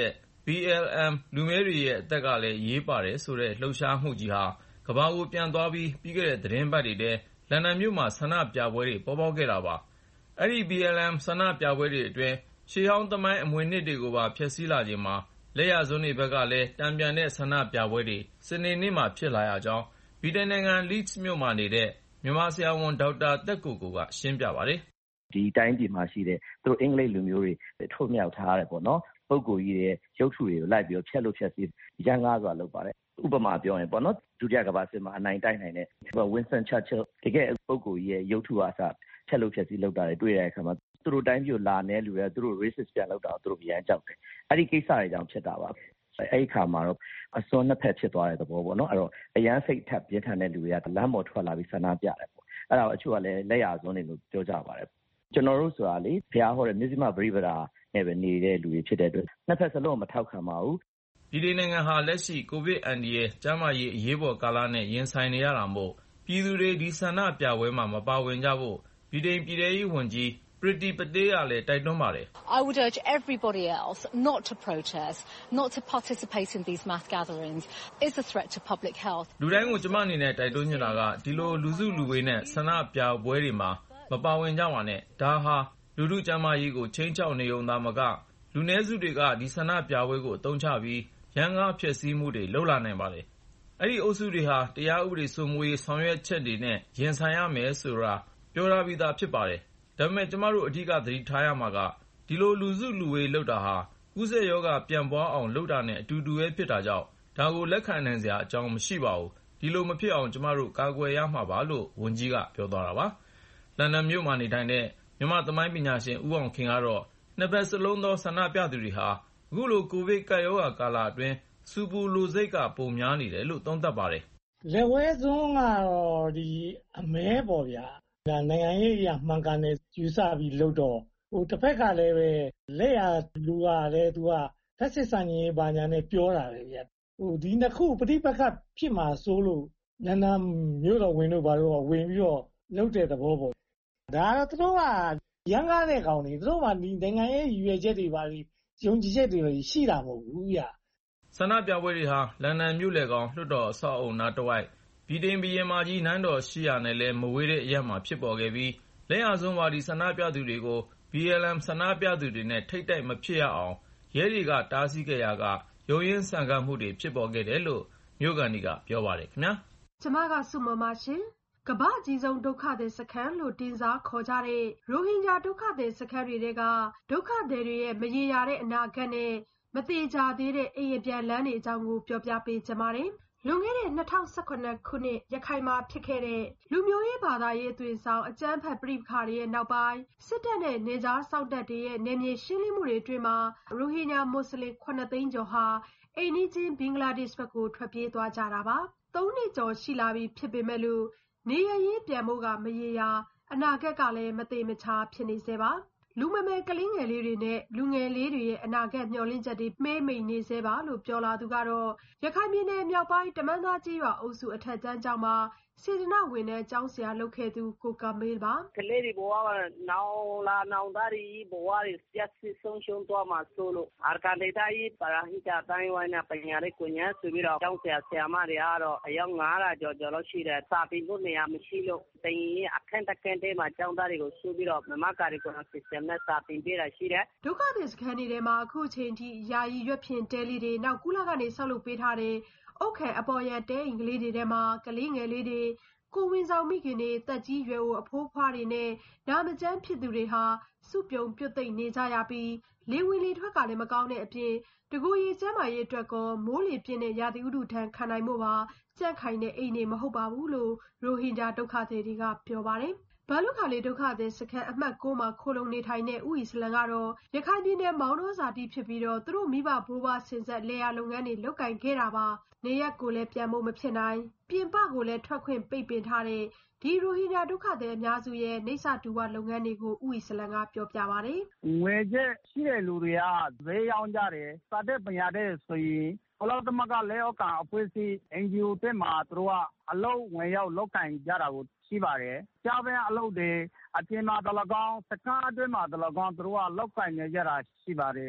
B L M လူမည်းတွေရဲ့အသက်ကလည်းရေးပါတယ်ဆိုတဲ့လှုပ်ရှားမှုကြီးဟာကမ္ဘာကိုပြန်သွားပြီးပြီးခဲ့တဲ့သီတင်းပတ်တွေထဲလန်ဒန်မြို့မှာဆန္ဒပြပွဲတွေပေါ်ပေါက်ခဲ့တာပါ။အဲဒီ B L M ဆန္ဒပြပွဲတွေအတွင်းရှေးဟောင်းသမိုင်းအမွေအနှစ်တွေကိုပါဖျက်ဆီးလာချိန်မှာလက်ယာစွန်းတွေဘက်ကလည်းတန်ပြန်တဲ့ဆန္ဒပြပွဲတွေစနေနေ့မှာဖြစ်လာရကြောင်းဗြိတိန်နိုင်ငံ Leeds မြို့မှာနေတဲ့မြန်မာဆရာဝန်ဒေါက်တာသက်ကိုကိုကရှင်းပြပါတယ်။ဒီတိုင်းပြည်မှာရှိတဲ့သူတို့အင်္ဂလိပ်လူမျိုးတွေထုတ်မြောက်ထားတယ်ပေါ့နော်။ပုဂ္ဂိုလ်ကြီးတွေရုပ်ထုတွေကိုလိုက်ပြီးဖျက်လို့ဖျက်ဆီးရန်ကားစွာလုပ်ပါတယ်။ဥပမာပြောရင်ပေါ့နော်ဒုတိယကမ္ဘာစစ်မှာအနိုင်တိုက်နိုင်တဲ့ Winston Churchill တကယ်ပုဂ္ဂိုလ်ကြီးရဲ့ရုပ်ထုအားစဖျက်လို့ဖျက်ဆီးလုပ်တာတွေတွေ့ရတဲ့အခါမှာသူတို့တိုင်းပြည်လာနေလူတွေသူတို့ racist ပြန်လုပ်တာသူတို့ပြန်ကြောက်တယ်။အဲ့ဒီကိစ္စတွေကြောင့်ဖြစ်တာပါ။အဲ့ဒီခါမှာတော့အစွန်းနှစ်ဖက်ဖြစ်သွားတဲ့သဘောပေါ့နော်။အဲ့တော့အရန်စိတ်ထက်ပြင်းထန်တဲ့လူတွေကလမ်းပေါ်ထွက်လာပြီးဆန္ဒပြတယ်ပေါ့။အဲ့ဒါအချို့ကလည်းလက်ရစွန်းတွေလို့ပြောကြပါတယ်။ကျွန်တော်တို့ဆိုတာလေဘုရားဟောတဲ့မြစ်စီမပရိပဒါနဲ့ပဲနေတဲ့လူတွေဖြစ်တဲ့အတွက်နှစ်ဖက်စလုံးမထောက်ခံပါဘူး။ပြည်ထောင်နိုင်ငံဟာလက်ရှိကိုဗစ်အန္တရာယ်ကျန်းမာရေးအရေးပေါ်ကာလနဲ့ရင်ဆိုင်နေရတာမို့ပြည်သူတွေဒီဆန္ဒပြပွဲမှာမပါဝင်ကြဖို့ပြည်ထောင်ပြည်ထောင်ရေးဝန်ကြီးPriti Patel ကလည်းတိုက်တွန်းပါတယ်။ I would urge everybody else not to protest, not to participate in these mass gatherings. It's a threat to public health. လူတိုင်းကိုကျမအနေနဲ့တိုက်တွန်းနေတာကဒီလိုလူစုလူဝေးနဲ့ဆန္ဒပြပွဲတွေမှာမပါဝင်ကြပါနဲ့။ဒါဟာလူထုကျန်းမာရေးကိုချိန်ချောက်နေုံသာမကလူနည်းစုတွေကဒီဆန္ဒပြပွဲကိုအသုံးချပြီးရန်ကားဖျက်ဆီးမှုတွေလုပ်လာနိုင်ပါတယ်။အဲ့ဒီအုပ်စုတွေဟာတရားဥပဒေစိုးမိုးရေးဆောင်ရွက်ချက်တွေနဲ့ရင်ဆိုင်ရမယ်ဆိုတာပြောထားပြီးသားဖြစ်ပါတယ်။ဒါပေမဲ့ကျမတို့အဓိကသတိထားရမှာကဒီလိုလူစုလူဝေးလုပ်တာဟာကူးစက်ရောဂါပြန့်ပွားအောင်လုပ်တာနဲ့အတူတူပဲဖြစ်တာကြောင့်ဒါကိုလက်ခံနိုင်စရာအကြောင်းမရှိပါဘူး။ဒီလိုမဖြစ်အောင်ကျမတို့ကာကွယ်ရမှာပါလို့ဝန်ကြီးကပြောသွားတာပါ။လန်ဒန်မြို့မှာနေထိုင်တဲ့မြန်မာသမိုင်းပညာရှင်ဦးအောင်ခင်ကတော့နှစ်ဖက်စလုံးသောဆန္ဒပြသူတွေဟာအခုလိုကိုဗစ်ကပ်ရောဂါကာလအတွင်းစူပူလိုစိတ်ကပုံများနေတယ်လို့သုံးသပ်ပါတယ်။လက်ဝဲစွန်းကတော့ဒီအမဲပေါ့ဗျာ။ဒါနိုင်ငံရေးအရမှန်ကန်တဲ့ယူဆပြီးလို့တော့ဟိုတစ်ဖက်ကလည်းပဲလက်ရလူကလည်းသူကဖက်စစ်ဆန်ကြီးဘာညာနဲ့ပြောတာပဲဗျာ။ဟိုဒီနှစ်ခုပဋိပက္ခဖြစ်မှာစိုးလို့လန်ဒန်မြို့တော်ဝင်တို့ဘာလို့ဝင်ပြီးတော့လုပ်တဲ့သဘောပေါ့။ဒါတော့သူတို့ကရန်ကားတဲ့ကောင်တွေသူတို့ကဒီနိုင်ငံရေးရွေချက်တွေပါပြီးယုံကြည်ချက်တွေရှိတာမဟုတ်ဘူးဗျဆန္ဒပြပွဲတွေဟာလန်ဒန်မြို့လယ်ကောင်လွှတ်တော်အဆောက်အုံနားတဝိုက်ဗြိတိန်ဘုရင်မကြီးနန်းတော်ရှိရာနဲ့လည်းမဝေးတဲ့အရပ်မှာဖြစ်ပေါ်ခဲ့ပြီးလက်ယာစွန်းဝါဒီဆန္ဒပြသူတွေကို B L M ဆန္ဒပြသူတွေနဲ့ထိပ်တိုက်မဖြစ်ရအောင်ရဲတွေကတားဆီးခဲ့ရာကရုန်းရင်းဆန်ခတ်မှုတွေဖြစ်ပေါ်ခဲ့တယ်လို့မြို့ခံတွေကပြောပါတယ်ခင်ဗျာကျမကစုမမရှင်ကမ္ဘာအကြီးဆုံးဒုက္ခသည်စခန်းလို့တင်စားခေါ်ကြတဲ့ရိုဟင်ဂျာဒုက္ခသည်စခန်းတွေကဒုက္ခသည်တွေရဲ့မရေရာတဲ့အနာဂတ်နဲ့မသေးကြသေးတဲ့အိမ်ပြန်လန်းတွေအကြောင်းကိုပြောပြပေးကြပါမယ်။လွန်ခဲ့တဲ့၂၀၁၇ခုနှစ်ရခိုင်မှာဖြစ်ခဲ့တဲ့လူမျိုးရေးဘာသာရေးအသွင်ဆောင်အကြမ်းဖက်ပဋိပက္ခတွေရဲ့နောက်ပိုင်းစစ်တပ်နဲ့နေကြားစောင့်တပ်တွေရဲ့နယ်မြေရှင်းလင်းမှုတွေအတွင်းမှာရိုဟင်ဂျာမွတ်စလင်ခုနှစ်သိန်းကျော်ဟာအိမ်နီးချင်းဘင်္ဂလားဒေ့ရှ်ဘက်ကိုထွက်ပြေးသွားကြတာပါ။သုံးနှစ်ကျော်ရှိလာပြီဖြစ်ပေမဲ့လို့နေရရေးပြန်ဖို့ကမရေရာအနာဂတ်ကလည်းမသေးမချာဖြစ်နေစေပါလူမမယ်ကလေးငယ်လေးတွေနဲ့လူငယ်လေးတွေရဲ့အနာဂတ်မျှော်လင့်ချက်တွေမှေးမိန်နေစေပါလို့ပြောလာသူကတော့ရခိုင်ပြည်နယ်မြောက်ပိုင်းတမန်သားကြီးရွာအုပ်စုအထက်တန်းကျောင်းမှာစေတနာဝင်တဲ့ကျောင်းဆရာလုပ်ခဲ့သူကိုကမေးပါကလေးတွေဘဝကနောင်လာနောင်သားတွေဘဝတွေပြည့်စုံဆုံးရှုံးသွားမှာဆိုလို့အာကန်ဒေတာကြီးပရာဟိတတိုင်းဝိုင်းနဲ့ပညာရေးကိုညဆိုပြီးတော့ကျောင်းဆရာဆရာမတွေကတော့အယောက်၅ရာကျော်ကျော်လောက်ရှိတယ်စာပေဖို့နေရာမရှိလို့တင်ရင်အခန်းတစ်ခန်းတည်းမှာကျောင်းသားတွေကိုစုပြီးတော့မမကာရီကိုစစtemနဲ့စာပင်ပေးတာရှိတယ်ဒုက္ခသည်စခန်းတွေထဲမှာအခုချိန်ထိယာယီရွက်ဖြင့်တဲလီတွေနောက်ကုလကနေဆောက်လုပ်ပေးထားတဲ့အုတ်ခဲအပေါ်ရတဲအိမ်ကလေးတွေထဲမှာကလေးငယ်လေးတွေကိုဝင်ဆောင်မိခင်တွေတက်ကြီးရွယ်အိုအဖိုးဖွားတွေနဲ့နာမကျန်းဖြစ်သူတွေဟာစုပြုံပြုတ်သိမ့်နေကြရပြီးလေဝင်လေထွက်ကလည်းမကောင်းတဲ့အပြင်တကူရီကျမ်းမာရေးအတွက်ကောမိုးလေပြင်းတဲ့ရာသီဥတုထန်ခံနိုင်မှုပါကြက်ခိုင်တဲ့အိမ်တွေမဟုတ်ပါဘူးလို့ရိုဟင်ဂျာဒုက္ခသည်တွေကပြောပါတယ်ဘာလုခါလေးဒုက္ခသည်စခန်းအမှတ်၉မှာခိုလုံနေထိုင်တဲ့ဦးအီစလန်ကတော့ရခိုင်ပြည်နယ်မောင်နှောဇာတိဖြစ်ပြီးတော့သူတို့မိဘဘိုးဘဆင်ဆက်လေယာလုပ်ငန်းတွေလုပ်ကင်ခဲ့တာပါနေရက်ကိုလည်းပြန်ဖို့မဖြစ်နိုင်ပြင်ပကိုလည်းထွက်ခွင့်ပိတ်ပင်ထားတဲ့ဒီရိုဟင်ဂျာဒုက္ခသည်အများစုရဲ့နေဆတူဝလုပ်ငန်းတွေကိုဦးအီစလန်ကပြောပြပါတယ်ငွေချက်ရှိတဲ့လူတွေကဈေးရောင်းကြတယ်စာတဲ့ပညာတဲ့ဆိုရင်ဘလောက်တမကလဲအောက်ကန်အဖွဲ့အစည်း N G O တက်မှာသူတို့ကအလုပ်ဝင်ရောက်လုပ်ကင်ကြတာကိုရှိပါတယ်ကြားပင်အလုပ်တွေအပြင်မှာတလကောင်းစကားအတွင်းမှာတလကောင်းသူတို့ကလောက်ကင်နေကြတာရှိပါတယ်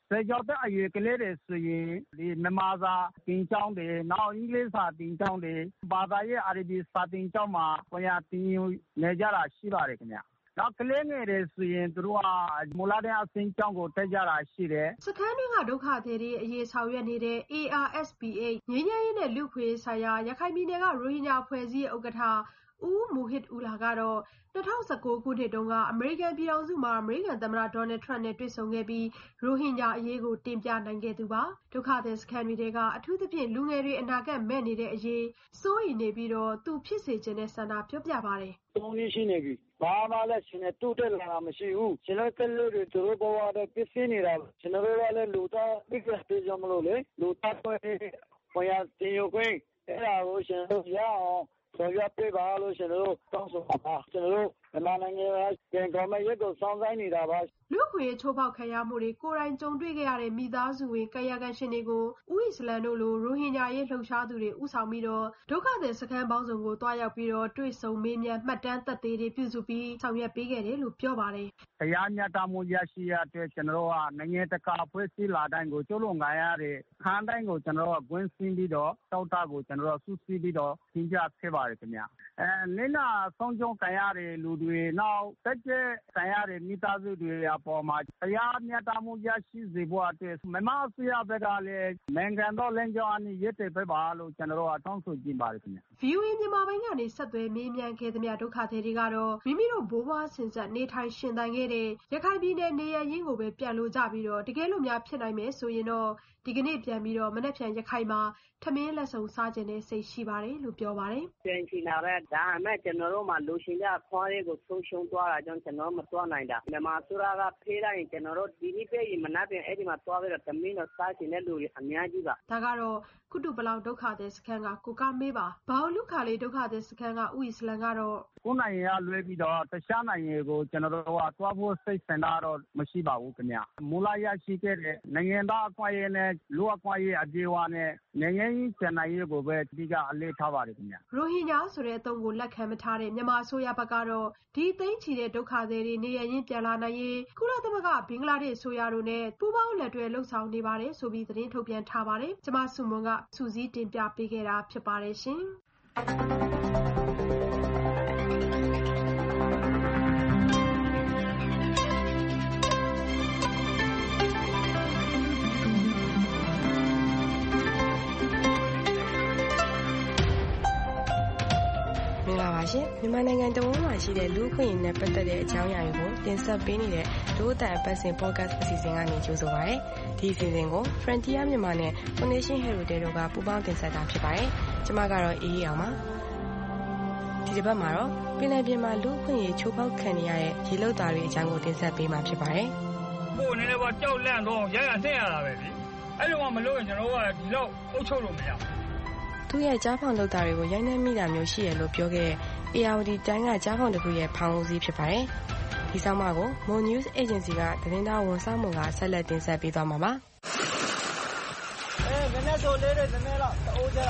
ဆယ်ကျော်သက်အရွယ်ကလေးတွေဆိုရင်ဒီမြန်မာစာသင်ကျောင်းတွေနောက်အင်္ဂလိပ်စာသင်ကျောင်းတွေဘာသာရေးအာရဗီစာသင်ကျောင်းမှာဝင်ရသင်နေကြတာရှိပါတယ်ခင်ဗျ။နောက်ကလေးငယ်တွေဆိုရင်သူတို့ကမူလတန်းအဆင့်ကျောင်းကိုတက်ကြတာရှိတယ်။စခန်းတွင်းကဒုက္ခသည်တွေအရေးဆောင်ရွက်နေတဲ့ A R S P H ငြိမ်းချမ်းရေးနဲ့လူ့ခွင့်ရေးဆိုင်ရာရခိုင်ပြည်နယ်ကရိုဟင်ဂျာအဖွဲ့အစည်းရဲ့ဥက္ကဋ္ဌဦးမူဟစ်ဦးလာကတော့၂၀၁၉ခုနှစ်တုန်းကအမေရိကန်ပြည်ထောင်စုမှာအမေရိကန်သမ္မတဒေါ်နယ်ထရမ့်နဲ့တွေ့ဆုံခဲ့ပြီးရိုဟင်ဂျာအရေးကိုတင်ပြနိုင်ခဲ့သူပါ။ဒုက္ခသည်စခန်းတွေထဲကအထူးသဖြင့်လူငယ်တွေအနာဂတ်မဲ့နေတဲ့အရေးစိုးရိမ်နေပြီးတော့သူဖြစ်စေချင်တဲ့ဆန္ဒပြောပြပါတယ်။သုံးရရှိနေပြီ။ဘာမှလည်းရှင်နဲ့တိုးတက်လာတာမရှိဘူး။ကျွန်တော်ကလေးတွေသူတို့ဘဝတွေပြည့်စည်နေတာကျွန်တော်တို့ကလည်းလူသားပြည့်စုံကြမလို့လေလူသားတွေဝင်ရတင်ရုပ်ခွင့်အဲ့ဒါကိုရှင်တို့ရအောင်ဆောင်ရွက်ပေးပါလို့ကျွန်တော်တို့တောင်းဆိုပါကျွန်တော်တို့မြန်မာနိုင်ငံရဲ့ပြန်ကောင်းမဲ့ရက်ကိုစောင့်ဆိုင်းနေတာပါလူခွေချိုးဖောက်ခံရမှုတွေကိုယ်တိုင်ကြုံတွေ့ခဲ့ရတဲ့မိသားစုဝင်ကာယကံရှင်တွေကိုဦးအစ္စလမ်တို့လိုရိုဟင်ဂျာရေးလှုပ်ရှားသူတွေဥဆောင်ပြီးတော့ဒုက္ခသည်စခန်းပေါင်းစုံကိုတွားရောက်ပြီးတော့တွေ့ဆုံမေးမြန်းမှတ်တမ်းသက်သေတွေပြုစုပြီးဆောင်ရွက်ပေးခဲ့တယ်လို့ပြောပါတယ်တရားမျှတမှုရရှိရတဲ့ကျွန်တော်တို့ကနိုင်ငံတကာဖွဲ့စည်းလာတိုင်းကိုကျိုးလွန်ခံရတဲ့ခန်းတိုင်းကိုကျွန်တော်တို့ကကွင်းဆင်းပြီးတော့တောက်တာကိုကျွန်တော်တို့ဆူဆီးပြီးတော့သင်ကြားခဲ့ပါတယ်ခင်ဗျအဲနင်းနာဆုံးကြုံခံရတဲ့လူတွေနောက်တက်ကျခံရတဲ့မိသားစုတွေအပေါ်မှာတရားမျှတမှုရရှိစေဖို့အတွက်မြန်မာအစိုးရဘက်ကလည်းနိုင်ငံတော်လမ်းကြောင်းအနည်းရတဲ့ပဲပါလို့ကျွန်တော်တို့အထောက်အကူကြည့်ပါတယ်ခင်ဗျ V O A မြန်မာပိုင်းကနေဆက်သွယ်မေးမြန်းခဲ့တဲ့ဒုက္ခသည်တွေကတော့မိမိတို့ဘိုးဘွားဆင်ဆက်နေထိုင်ရှင်သန်ခဲ့တဲ့ရခိုင်ပြည်နယ်နေရရင်းကိုပဲပြန်လို့ကြပြီးတော့တကယ်လို့များဖြစ်နိုင်မယ်ဆိုရင်တော့ဒီကနေ့ပြန်ပြီးတော့မနေ့ပြန်ရခိုင်မှာထမင်းလက်ဆောင်စားခြင်းနဲ့စိတ်ရှိပါတယ်လို့ပြောပါတယ်။ပြန်ချင်တာပဲဒါအမဲ့ကျွန်တော်တို့မှလူရှင်ကြခွားလေးကိုဆုံးရှုံးသွားတာကြောင့်ကျွန်တော်မသွားနိုင်တာမြန်မာဆိုတာကဖေးတိုင်းကျွန်တော်တို့ဒီနေ့ပြည်မနာပြန်အဲ့ဒီမှာသွားပြီးတော့ထမင်းတော့စားခြင်းနဲ့လူတွေအများကြီးပါဒါကတော့ကုတုပလောက်ဒုက္ခသည်စခန်းကကိုကမေးပါဘာလို့ခါလေးဒုက္ခသည်စခန်းကဦးအစ္စလမ်ကတော့ကိုနိုင်ရလွဲပြီးတော့တခြားနိုင်ငံကိုကျွန်တော်တို့ကသွားဖို့စိတ်ဆန္ဒတော့မရှိပါဘူးခင်ဗျမူလရရှိခဲ့တဲ့နိုင်ငံသားအခွင့်အရေးနဲ့လူအခွင့်အရေးအကြေအဝနဲ့နိုင်ငံရေးကျန်နိုင်ရေးကိုပဲအဓိကအလေးထားပါတယ်ခင်ဗျရိုဟင်ဂျာဆိုတဲ့အသုံးကိုလက်ခံမထားတဲ့မြန်မာအစိုးရဘက်ကတော့ဒီသိန်းချီတဲ့ဒုက္ခသည်တွေနေရရင်ပြန်လာနိုင်ရေးကုလသမဂ္ဂဘင်္ဂလားဒေ့ရှ်အစိုးရတို့နဲ့ပူးပေါင်းလက်တွဲလှုပ်ဆောင်နေပါတယ်ဆိုပြီးသတင်းထုတ်ပြန်ထားပါတယ်ကျမစုမွန်ကစူးစီးတင်ပြပေးခဲ့တာဖြစ်ပါတယ်ရှင်မြန်မာနိုင်ငံတဝန်းမှာရှိတဲ့လူ့အခွင့်အရေးနဲ့ပတ်သက်တဲ့အကြောင်းအရာတွေကိုတင်ဆက်ပေးနေတဲ့ဒို့အတန်အပတ်စဉ် podcast အစီအစဉ်ကနေကြိုဆိုပါရစေ။ဒီအစီအစဉ်ကို Frontier မြန်မာနဲ့ Foundation Heritage တို့ကပူးပေါင်းတင်ဆက်တာဖြစ်ပါတယ်။ကျွန်မကတော့အေးအေးအောင်ပါ။ဒီတစ်ပတ်မှာတော့ပင်လယ်ပြင်မှာလူ့အခွင့်အရေးချိုးဖောက်ခံနေရတဲ့ရေလုပ်သားတွေအကြောင်းကိုတင်ဆက်ပေးမှာဖြစ်ပါတယ်။ကိုယ်အနေနဲ့ကကြောက်လန့်တော့ရရဆင်းရတာပဲလေ။အဲ့လိုမှမလုပ်ရင်ကျွန်တော်တို့ကဒီလောက်အုပ်ချုပ်လို့မရဘူး။သူ့ရဲ့ကြားဖောင်လုပ်သားတွေကိုရိုင်းနှက်မိတာမျိုးရှိရလို့ပြောခဲ့တဲ့အေယာဝတီတိုင်းကကြားဖောင်တစ်ခုရဲ့ဖောင်ဦးစီးဖြစ်ပါတယ်။ဒီဆောင်မကို Mo News Agency ကသတင်းသားဝန်ဆောင်မှုကဆက်လက်တင်ဆက်ပေးသွားမှာပါ။အဲနည်းနည်းဆိုလေးတွေနည်းနည်းတော့တိုးကြ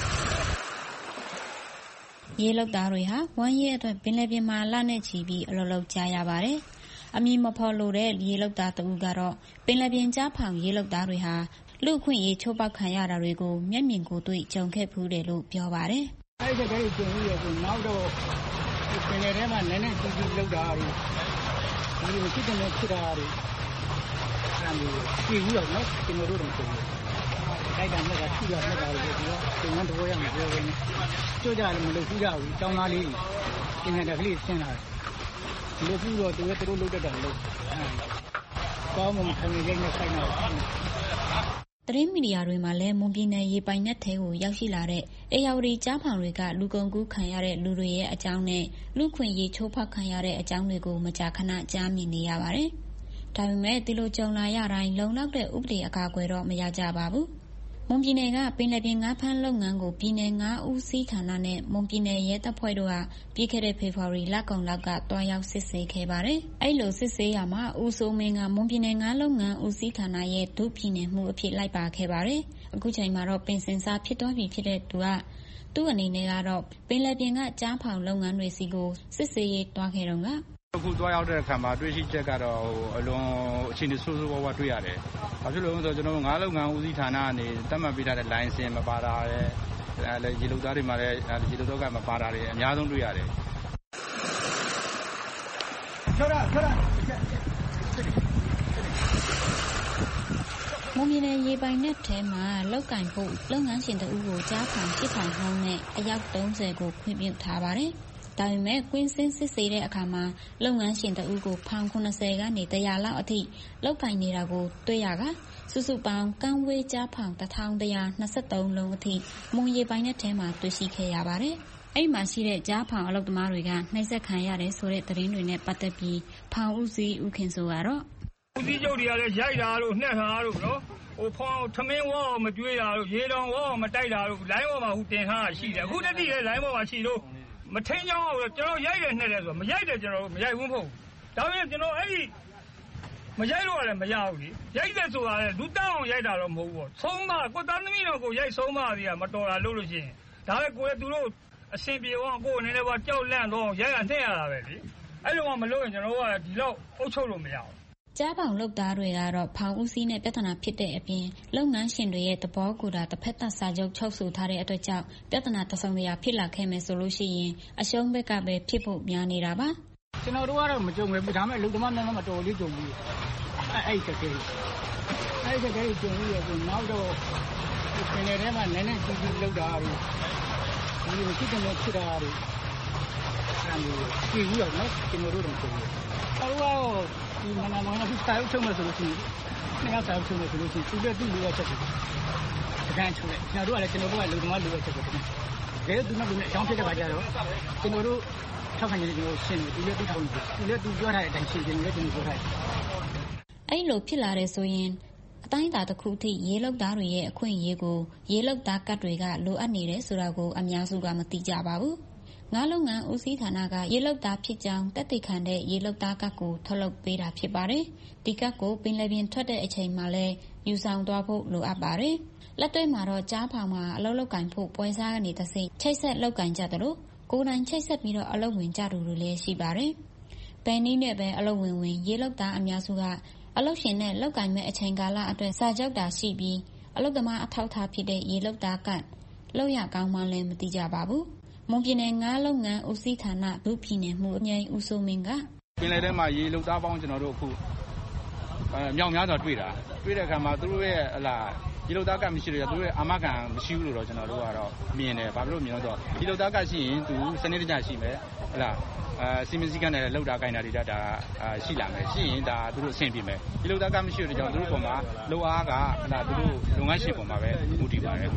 ။ရေလုပ်သားတွေဟာဝမ်းရေးအတွက်ပင်လယ်ပြင်မှာလနဲ့ချီပြီးအလုပ်လုပ်ကြရပါတယ်။အမည်မဖော်လို့တဲ့ရေလုပ်သားတဦးကတော့ပင်လယ်ပြင်ကြားဖောင်ရေလုပ်သားတွေဟာလူ့အခွင့်အရေးချိုးဖောက်ခံရတာတွေကိုမျက်မြင်ကိုယ်တွေ့ကြုံခဲ့ဖူးတယ်လို့ပြောပါတယ်။အဲ့ဒီကလေးကျုံပြီးရဆိုနောက်တော့ပင်လယ်ထဲမှာနည်းနည်းကြည့်ကြည့်လောက်တာတွေဒီလိုဖြစ်တယ်ဖြစ်တာတွေအဲ့လိုကြည့်ပြီးတော့နော်ကျွန်တော်တို့တော့ပြောတယ်။အဲ့ဒါမှကထူရမှတ်တာလို့ပြောတယ်။ကျွန်တော်တို့ရမှာပြောတယ်။ကြိုးကြလည်းမလုပ်ဘူးကြဘူး။တောင်းသားလေးသင်္ကန်းတက်ကလေးဆင်းလာတယ်။လို့ပြီးတော့သူကသူတို့လုပ်တတ်တယ်လို့။ကောင်းမှမခံနိုင်တဲ့ဆိုင်တော့သတင်းမီဒီယာတွေမှာလည်းမွန်ပြည်နယ်ရေပိုင်နက်ထဲကိုရောက်ရှိလာတဲ့အေယာဝတီကြားဖောင်တွေကလူကုန်ကူးခံရတဲ့လူတွေရဲ့အကြောင်းနဲ့လူခွင့်ရေးချိုးဖောက်ခံရတဲ့အကြောင်းတွေကိုမကြာခဏကြားမြင်နေရပါတယ်။ဒါပေမဲ့ဒီလိုကြုံလာရတိုင်းလုံလောက်တဲ့ဥပဒေအကာအကွယ်တော့မရကြပါဘူး။မွန်ပြည်နယ်ကပင်လယ်ပြင်ငါးဖမ်းလုပ်ငန်းကိုပြည်နယ်ငါးဦးစီးဌာနနဲ့မွန်ပြည်နယ်ရဲတပ်ဖွဲ့တို့ကပြီးခဲ့တဲ့ဖေဖော်ဝါရီလကုန်လောက်ကတွားရောက်စစ်ဆေးခဲ့ပါတယ်။အဲ့လိုစစ်ဆေးရမှာဦးစိုးမင်းကမွန်ပြည်နယ်ငါးလုပ်ငန်းဦးစီးဌာနရဲ့ဒုပြည်နယ်မှုအဖြစ်လိုက်ပါခဲ့ပါတယ်။အခုချိန်မှာတော့ပင်စင်စားဖြစ်သွားပြီဖြစ်တဲ့သူကသူ့အနေနဲ့ကတော့ပင်လယ်ပြင်ကကြားဖောင်လုပ်ငန်းတွေစီကိုစစ်ဆေးရေးတွားခဲ့တော့ကအခုသွားရောက်တဲ့အခါမှာတွေ့ရှိချက်ကတော့အလွန်အခြေအနေဆိုးဆိုးဝါးဝါတွေ့ရတယ်။ဘာဖြစ်လို့လဲဆိုတော့ကျွန်တော်တို့ငါးလုပ်ငန်းဦးစီးဌာနကနေသတ်မှတ်ပေးထားတဲ့ license မပါတာတဲ့အဲရေလုံသားတွေမှာလည်းရေလုံတော့ကမပါတာတွေအများဆုံးတွေ့ရတယ်။ကျော်ရကျော်ရမွန်ပြည်နယ်ရေပိုင်နက်ထဲမှာလောက်ကင်ဖို့လုပ်ငန်းရှင်တအုပ်ကိုကြားခံရှစ်ထောင်နှုန်းနဲ့အယောက်သုံးဆယ်ကိုခွင့်ပြုထားပါတယ်။ဒါပေမဲ့ကွင်းစင်းစစ်ဆေးတဲ့အခါမှာလုပ်ငန်းရှင်တအုပ်ကိုဖောင်ခုနှစ်ဆယ်ကနေတရာလောက်အထိလောက်ကင်နေတာကိုတွေ့ရကစုစုပေါင်းကမ်းဝေးကြားဖောင်တစ်ထောင်တစ်ရာနှစ်ဆယ့်သုံးလုံးအထိမွန်ရေပိုင်နက်ထဲမှာတွေ့ရှိခဲ့ရပါတယ်။အဲ့မှာရှိတဲ့ကြားဖောင်အလုပ်သမားတွေကနှိပ်စက်ခံရတယ်ဆိုတဲ့သတင်းတွေနဲ့ပတ်သက်ပြီးဖောင်ဦးစီးဦးခင်ဆိုကတော့ဦးစီးချုပ်တွေကလည်းရိုက်တာတို့နှက်တာတို့နော်ဟိုဖောင်ထမင်းဝေါမကျွေးတာတို့ရေတောင်ဝေါမတိုက်တာတို့လိုင်းပေါ်မှာဟိုတင်ထားတာရှိတယ်အခုတည်းတည်းလိုင်းပေါ်မှာရှိလို့မထင်းချောင်းအောင်ကျွန်တော်ရိုက်တယ်နှက်တယ်ဆိုတော့မရိုက်တယ်ကျွန်တော်မရိုက်ဘူးမဟုတ်ဒါပေမဲ့ကျွန်တော်အဲ့ဒီမရိုက်လို့လည်းမရဘူးလေရိုက်တယ်ဆိုတာလည်းလူတောင်းအောင်ရိုက်တာတော့မဟုတ်ဘူးဆုံးမကိုသားသမီးတော်ကိုရိုက်ဆုံးမတွေကမတော်တာလို့လို့ရှိရင်ဒါပဲကိုယ်ကသူတို့အရှင်ပြေအောင်ကိုယ်အနေနဲ့ပါကြောက်လန့်တော့ရိုက်ရနှက်ရတာပဲလေအဲ့လိုမှမလုပ်ရင်ကျွန်တော်ကဒီလောက်အုပ်ချုပ်လို့မရဘူးကြားပေါင်လုပ်သားတွေကတော့ဖောင်ဦးစီးနဲ့ပြဿနာဖြစ်တဲ့အပြင်လုပ်ငန်းရှင်တွေရဲ့သဘောကူတာတစ်ဖက်သက်စာချုပ်ချုပ်ဆိုထားတဲ့အတွက်ကြောင့်ပြဿနာတစုံတရာဖြစ်လာခဲ့မယ်ဆိုလို့ရှိရင်အရှုံးဘက်ကပဲဖြစ်ဖို့များနေတာပါကျွန်တော်တို့ကတော့မကြုံဘူးဒါပေမဲ့လူသမားများများမတော်လေးကြုံဘူးအဲ့အဲ့တကယ်အဲ့တကယ်ကြုံရရင်နောက်တော့ဒီနယ်ထဲမှာနည်းနည်းကြည့်ကြည့်လောက်တာတွေဒီလိုဖြစ်တယ်ဖြစ်တာတွေအဲ့လိုကြည့်ရအောင်နော်ကျွန်တော်တို့တော့ကြုံတယ်အဲ့တော့ဒီမနာမနာဖြစ်တာချုပ်မယ်ဆိုလို့ရှိရင်နှစ်ယောက်စားချုပ်မယ်ဆိုလို့ရှိရင်သူလည်းသူ့လိုရချက်တယ်တကယ်ချုပ်တယ်ကျွန်တော်တို့ကလည်းကျွန်တော်တို့ကလူသမားလိုရချက်တယ်တကယ်သူကလည်းအကြောင်းဖြစ်တဲ့ခါကျတော့ကျွန်တော်တို့ထောက်ခံနေတယ်ကျွန်တော်ရှင်းတယ်သူလည်းသူ့ထောက်နေတယ်သူလည်းသူပြောထားတဲ့အတိုင်းရှင်းတယ်လည်းကျွန်တော်ပြောထားတယ်အဲ့လိုဖြစ်လာတဲ့ဆိုရင်အတိုင်းအတာတစ်ခုထိရေလောက်သားတွေရဲ့အခွင့်အရေးကိုရေလောက်သားကတ်တွေကလိုအပ်နေတယ်ဆိုတာကိုအများစုကမသိကြပါဘူးငါးလုပ်ငန်းဦးစီးဌာနကရေလုတ်သားဖြစ်ကြောင်းတက်တည်ခံတဲ့ရေလုတ်သားကတ်ကိုထုတ်လုပ်ပေးတာဖြစ်ပါတယ်။ဒီကတ်ကိုပင်လယ်ပြင်ထွက်တဲ့အချိန်မှာလည်းယူဆောင်သွားဖို့လိုအပ်ပါတယ်။လက်တွေ့မှာတော့ကြားဖောင်မှာအလုပ်လုပ်ကင်ဖို့ပွဲစားကနေတစ်စိချိတ်ဆက်လုပ်ကင်ကြတယ်လို့ကိုယ်တိုင်ချိတ်ဆက်ပြီးတော့အလုပ်ဝင်ကြသူတွေလည်းရှိပါတယ်။ဘယ်နည်းနဲ့ပဲအလုပ်ဝင်ဝင်ရေလုတ်သားအများစုကအလုပ်ရှင်နဲ့လုပ်ကင်မဲ့အချိန်ကာလအတွက်စာချုပ်တာရှိပြီးအလုပ်သမားအထောက်ထားဖြစ်တဲ့ရေလုတ်သားကတ်လောက်ရကောင်းမှလည်းမသိကြပါဘူး။မွန်ပြည်နယ်ငါးလုပ်ငန်းဦးစီးဌာနဒုပြည်နယ်မှုအငြိမ်းဦးစိုးမင်းကပင်လယ်ထဲမှာရေလုံသားပေါင်းကျွန်တော်တို့အခုအဲမြောက်များစွာတွေ့တာတွေ့တဲ့အခါမှာသူတို့ရဲ့ဟလာရေလုံသားကမရှိလို့သူတို့ရဲ့အာမခံမရှိဘူးလို့တော့ကျွန်တော်တို့ကတော့မြင်တယ်ဘာဖြစ်လို့မြင်လို့ဆိုတော့ရေလုံသားကရှိရင်သူစနစ်တကျရှိမယ်ဟလာအဲစီမင်းစည်းကမ်းနဲ့လောက်တာကိုင်တာတွေဒါရှိလာမယ်ရှိရင်ဒါသူတို့အဆင်ပြေမယ်ရေလုံသားကမရှိတဲ့ကြောင့်သူတို့ပုံမှာလောအားကဟလာသူတို့လုပ်ငန်းရှင်ပုံမှာပဲမူတည်ပါတယ်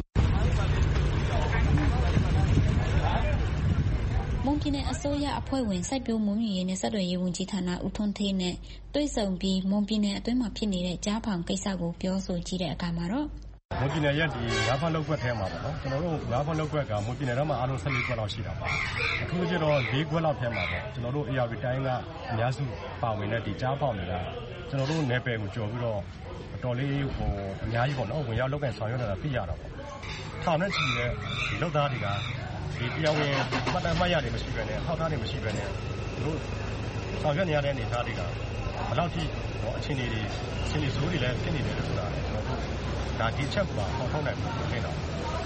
မွန်ပြည်နယ်အစိုးရအဖွဲ့ဝင်စိုက်ပျိုးမွေးမြူရေးနဲ့ဆက်သွယ်ရေးဝန်ကြီးဌာနဦးထွန်းဌေးနဲ့တွေ့ဆုံပြီးမွန်ပြည်နယ်အတွင်းမှာဖြစ်နေတဲ့ကြားဖောင်ကိစ္စကိုပြောဆိုကြည့်တဲ့အခါမှာတော့မွန်ပြည်နယ်ရဲ့ဒီငါးဖက်လောက်ကွက်ထဲမှာပေါ့နော်ကျွန်တော်တို့ငါးဖက်လောက်ကွက်ကမွန်ပြည်နယ်ထဲမှာအားလုံးဆယ်လေးကွက်လောက်ရှိတာပါအခုကျတော့လေးကွက်လောက်ထဲမှာပေါ့ကျွန်တော်တို့အေရဝတီတိုင်းကအများစုပါဝင်တဲ့ဒီကြားဖောင်တွေကကျွန်တော်တို့နယ်ပယ်ကိုကျော်ပြီးတော့အတော်လေးဟိုအများကြီးပေါ့နော်ဝင်ရောက်လောက်ကန်ဆောင်ရွက်နေတာသိရတာပေါ့ထောင်နဲ့ချီတဲ့လောက်သားတွေကဒီတရားဝင်မှတ်တမ်းမှတ်ရတယ်မရှိဘဲနဲ့ထောက်ထားနေမရှိဘဲနဲ့တို့ဆောင်ရွက်နေရတဲ့အနေအထားတွေကဘယ်လောက်ထိဟောအခြေအနေတွေအခြေအနေဆိုးတွေလည်းဖြစ်နေတယ်လို့ဆိုတာကျွန်တော်တို့ဒါဒီချက်ကပေါ်ထောက်နိုင်မှုဖြစ်နေတာ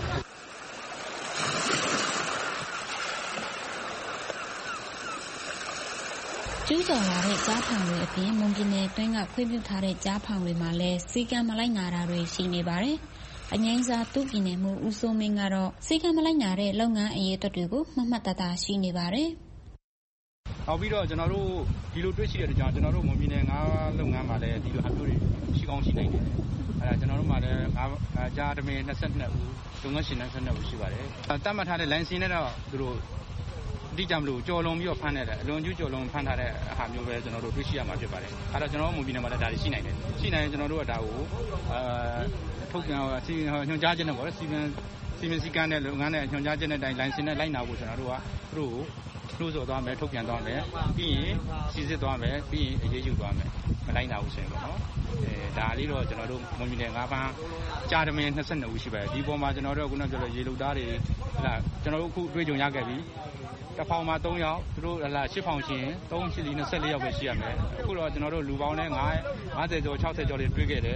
ကျူးကျော်လာတဲ့ကြားဖောင်တွေအပြင်မွန်ပြည်နယ်တွင်းကခွင့်ပြုထားတဲ့ကြားဖောင်တွေမှာလည်းစီကံမလိုက်နာတာတွေရှိနေပါတယ်အငိမ့်စားသူ့ပြည်နယ်မှုဦးစိုးမင်းကတော့စီကံမလိုက်နာတဲ့လုပ်ငန်းအရေးအတွက်တွေကိုမှတ်မှတ်သားသားရှိနေပါတယ်။နောက်ပြီးတော့ကျွန်တော်တို့ဒီလိုတွေ့ရှိတဲ့ကြောင့်ကျွန်တော်တို့မွန်ပြည်နယ်ငါးလုပ်ငန်းမှာလည်းဒီလိုအမျိုးတွေရှိကောင်းရှိနိုင်တယ်။အဲဒါကျွန်တော်တို့မှာလည်းငါးကြားတမင်၂၂ဦးလုပ်ငန်းရှင်၂၂ဦးရှိပါတယ်။တတ်မှတ်ထားတဲ့ license နဲ့တော့သူတို့အတိအကျမလို့ကြော်လွန်ပြီးတော့ဖမ်းတယ်အလွန်ကျူးကြော်လွန်ဖမ်းထားတဲ့အခါမျိုးပဲကျွန်တော်တို့တွေ့ရှိရမှာဖြစ်ပါတယ်။အဲဒါကျွန်တော်တို့မွန်ပြည်နယ်မှာလည်းဒါတွေရှိနိုင်တယ်။ရှိနိုင်ရင်ကျွန်တော်တို့ကဒါကိုအဲထုတ်ပြန်စီညွှန်ကြားချက်နဲ့ပေါ့စီမံစီမံစည်းကမ်းနဲ့လုပ်ငန်းနဲ့ညွှန်ကြားချက်နဲ့တိုင်း license နဲ့လိုက်နာဖို့ကျွန်တော်တို့ကသူတို့ထနှိုးဆော်သွားမယ်ထုတ်ပြန်သွားမယ်ပြီးရင်စီစစ်သွားမယ်ပြီးရင်အရေးယူသွားမယ်မလိုက်နိုင်ဘူးဆိုရင်ပေါ့နော်အဲဒါလေးတော့ကျွန်တော်တို့မွန်ပြည်နယ်ငါးပန်းကြားသမင်း၂၂ဦးရှိပါတယ်ဒီပေါ်မှာကျွန်တော်တို့ခုနပြောလို့ရေလူသားတွေဟလာကျွန်တော်တို့အခုတွေ့ကြုံရခဲ့ပြီတစ်ဖောင်မှာ၃ယောက်သူတို့ဟလာ၈ဖောင်ရှင်၃၈လီ၂၄ယောက်ပဲရှိရမယ်အခုတော့ကျွန်တော်တို့လူပေါင်းနဲ့၅၀ကျော်၆၀ကျော်တွေတွေ့ခဲ့တယ်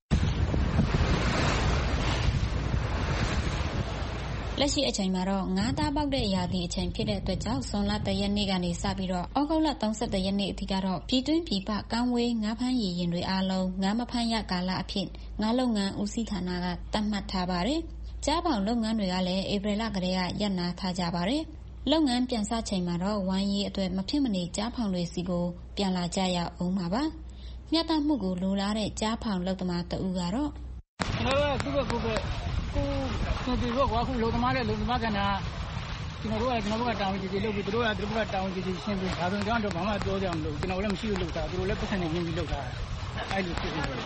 လက်ရှိအချိန်မှာတော့ငါးသားပေါက်တဲ့ရာသီအချိန်ဖြစ်တဲ့အတွက်ကြောင့်ဇွန်လ၁ရက်နေ့ကနေစပြီးတော့ဩဂုတ်လ၃၁ရက်နေ့အထိကတော့ပြည်တွင်းပြည်ပကမ်းဝေးငါးဖမ်းရေရင်တွေအားလုံးငါးမဖမ်းရကာလအဖြစ်ငါးလုပ်ငန်းဦးစီးဌာနကသတ်မှတ်ထားပါတယ်။ကြားပေါင်လုပ်ငန်းတွေကလည်းဧပြီလကတည်းကရပ်နားထားကြပါတယ်။လုပ်ငန်းပြန်စချိန်မှာတော့ဝိုင်းရေးအတွက်မဖြစ်မနေကြားဖောင်တွေစီကိုပြန်လာကြရအောင်ပါပါ။မျှတမှုကိုလိုလားတဲ့ကြားဖောင်လုပ်သမားတဦးကတော့ကျွန်တော်တို့ကခုပဲခုပဲကိုသူတို့ကအခုလုံသမားတဲ့လုံသမားကနာကျွန်တော်တို့ကကျွန်တော်တို့ကတောင်းကြည့်ကြည့်လုပ်ပြီးတို့ကတို့ကတောင်းကြည့်ကြည့်ရှင်းပြီးဒါဆိုကျွန်တော်တို့ဘာမှပြောကြအောင်လို့ကျွန်တော်လည်းမရှိဘူးလုပ်တာတို့လည်းပတ်စံနေရင်းပြီးလုပ်တာအဲ့လိုဖြစ်နေတယ်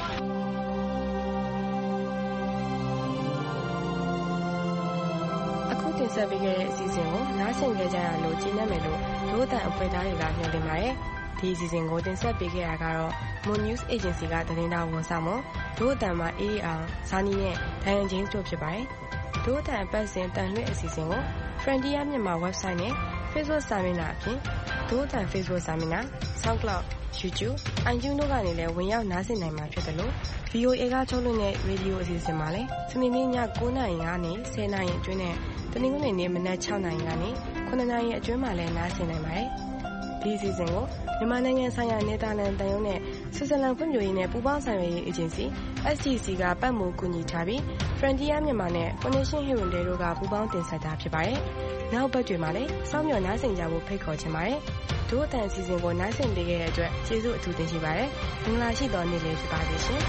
အခုတင်ဆက်ပေးခဲ့တဲ့အစီအစဉ်ကိုနားဆင်ကြကြရလို့ကျေနပ်မယ်လို့ဒို့အတန်အဖွဲ့သားတွေကမျှော်လင့်ပါတယ်ဒီအစီအစဉ်ကိုတင်ဆက်ပေးခဲ့တာကတော့ Moon News Agency ကသတင်းတောက်ဝန်ဆောင်မှုဒို့အတန်မှာအေးအောင်ဇာနီနဲ့ဒိုင်ယန်ချင်းတို့ဖြစ်ပါတယ်ဒို့အတန်အပတ်စဉ်တန်လွှင့်အစီအစဉ်ကို Frontier မြန်မာ website နဲ့ Facebook စာမျက်နှာအပြင်ဒို့အတန် Facebook စာမျက်နှာ SoundCloud YouTube iTunes တို့ကနေလည်းဝင်ရောက်နားဆင်နိုင်မှာဖြစ်တယ်လို့ ဗီအိုအေ ကထုတ်လွှင့်တဲ့ရေဒီယိုအစီအစဉ်မှာလည်းစနေနေ့ည၉နာရီကနေ၁၀နာရီအတွင်းနဲ့တနင်္ဂနွေနေ့မနက်၆နာရီကနေ၇နာရီအတွင်းမှာလည်းနားဆင်နိုင်ပါတယ်ဒီအစီအစဉ်ကိုမြန်မာနိုင်ငံဆိုင်ရာနယ်သာလန်တန်ယုံနဲ့ဆွစ်ဇာလန်ဖွံ့ဖြိုးရေးနဲ့ပူးပေါင်းဆောင်ရွက်ရေးအေဂျင်စီ အက်စ် ဂျီ စီ ကပတ်မိုးကူညီထားပြီး Frontier မြန်မာနဲ့ Connection Hyundai တို့ကပူးပေါင်းတင်ဆက်တာဖြစ်ပါတယ်။နောက်ဘက်တွေမှာလည်းစောင့်မျှော်နားဆင်ကြဖို့ဖိတ်ခေါ်ချင်ပါတယ်။ဒို့အတန်အစီအစဉ်ကိုနားဆင်ပေးခဲ့တဲ့အတွက်ကျေးဇူးအထူးတင်ရှိပါတယ်။မင်္ဂလာရှိသောနေ့လေးဖြစ်ပါစေရှင်။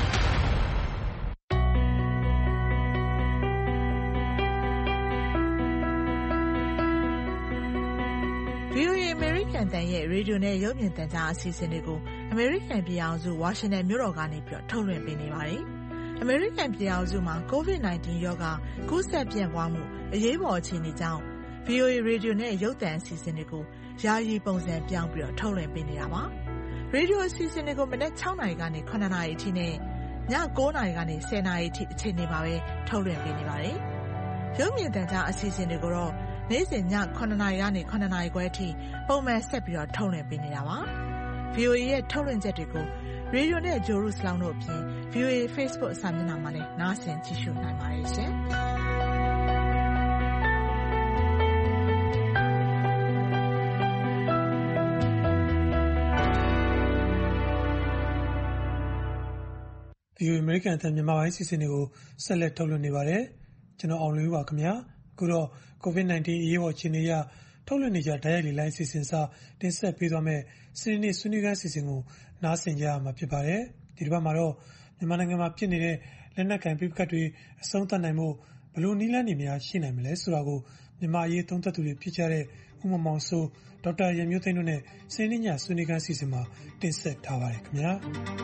ဗီအိုအေ American တန်ရဲ့ရေဒီယိုနဲ့ရုပ်မြင်သံကြားအစီအစဉ်တွေကို American ပြည်ထောင်စု Washington မြို့တော်ကနေပြီးတော့ထုတ်လွှင့်ပေးနေပါတယ်။ American ပြည်ထောင်စုမှာ ကိုဗစ် ၁၉ ရောဂါကူးစက်ပြန့်ပွားမှုအရေးပေါ်အခြေအနေကြောင့် ဗီအိုအေ ရေဒီယိုနဲ့ရုပ်သံအစီအစဉ်တွေကိုယာယီပုံစံပြောင်းပြီးတော့ထုတ်လွှင့်ပေးနေတာပါ။ရေဒီယိုအစီအစဉ်တွေကိုမနက်၆နာရီကနေ၇နာရီအထိနဲ့ည၉နာရီကနေ၁၀နာရီအထိအချိန်တွေမှာပဲထုတ်လွှင့်ပေးနေပါတယ်။ရုပ်မြင်သံကြားအစီအစဉ်တွေကိုတော့နေ့စဉ်ည၇နာရီကနေ၇နာရီခွဲအထိပုံမှန်ဆက်ပြီးတော့ထုတ်လွှင့်ပေးနေတာပါ။ ဗီအိုအေ ရဲ့ထုတ်လွှင့်ချက်တွေကိုရေဒီယိုနဲ့ဂျိုရုစလောင်းတို့အပြင် ဗီအိုအေ Facebook စာမျက်နှာမှာလည်းနားဆင်ကြည့်ရှုနိုင်ပါတယ်ရှင်။ဗီအိုအေ American အသံမြန်မာပိုင်းစီစဉ်တွေကိုဆက်လက်ထုတ်လွှင့်နေပါတယ်။ကျွန်တော်အောင်လွင်ဦးပါခင်ဗျာ။အခုတော့ ကိုဗစ် ၁၉ အရေးပေါ်အခြေအနေအရထုတ်လွှင့်နေကြတိုက်ရိုက်လိုင်းအစီအစဉ်စာတင်ဆက်ပေးသွားမယ့်စနေနေ့ဆွေးနွေးခန်းအစီအစဉ်ကိုနားဆင်ကြရမှာဖြစ်ပါတယ်။ဒီတစ်ပတ်မှာတော့မြန်မာနိုင်ငံမှာဖြစ်နေတဲ့လက်နက်ကိုင်ပဋိပက္ခတွေအဆုံးသတ်နိုင်ဖို့ဘယ်လိုနည်းလမ်းတွေများရှိနိုင်မလဲဆိုတာကိုမြန်မာအရေးသုံးသပ်သူတွေဖြစ်ကြတဲ့ဦးမောင်မောင်စိုးဒေါက်တာရန်မျိုးသိန်းတို့နဲ့စနေနေ့ညဆွေးနွေးခန်းအစီအစဉ်မှာတင်ဆက်ထားပါတယ်ခင်ဗျာ။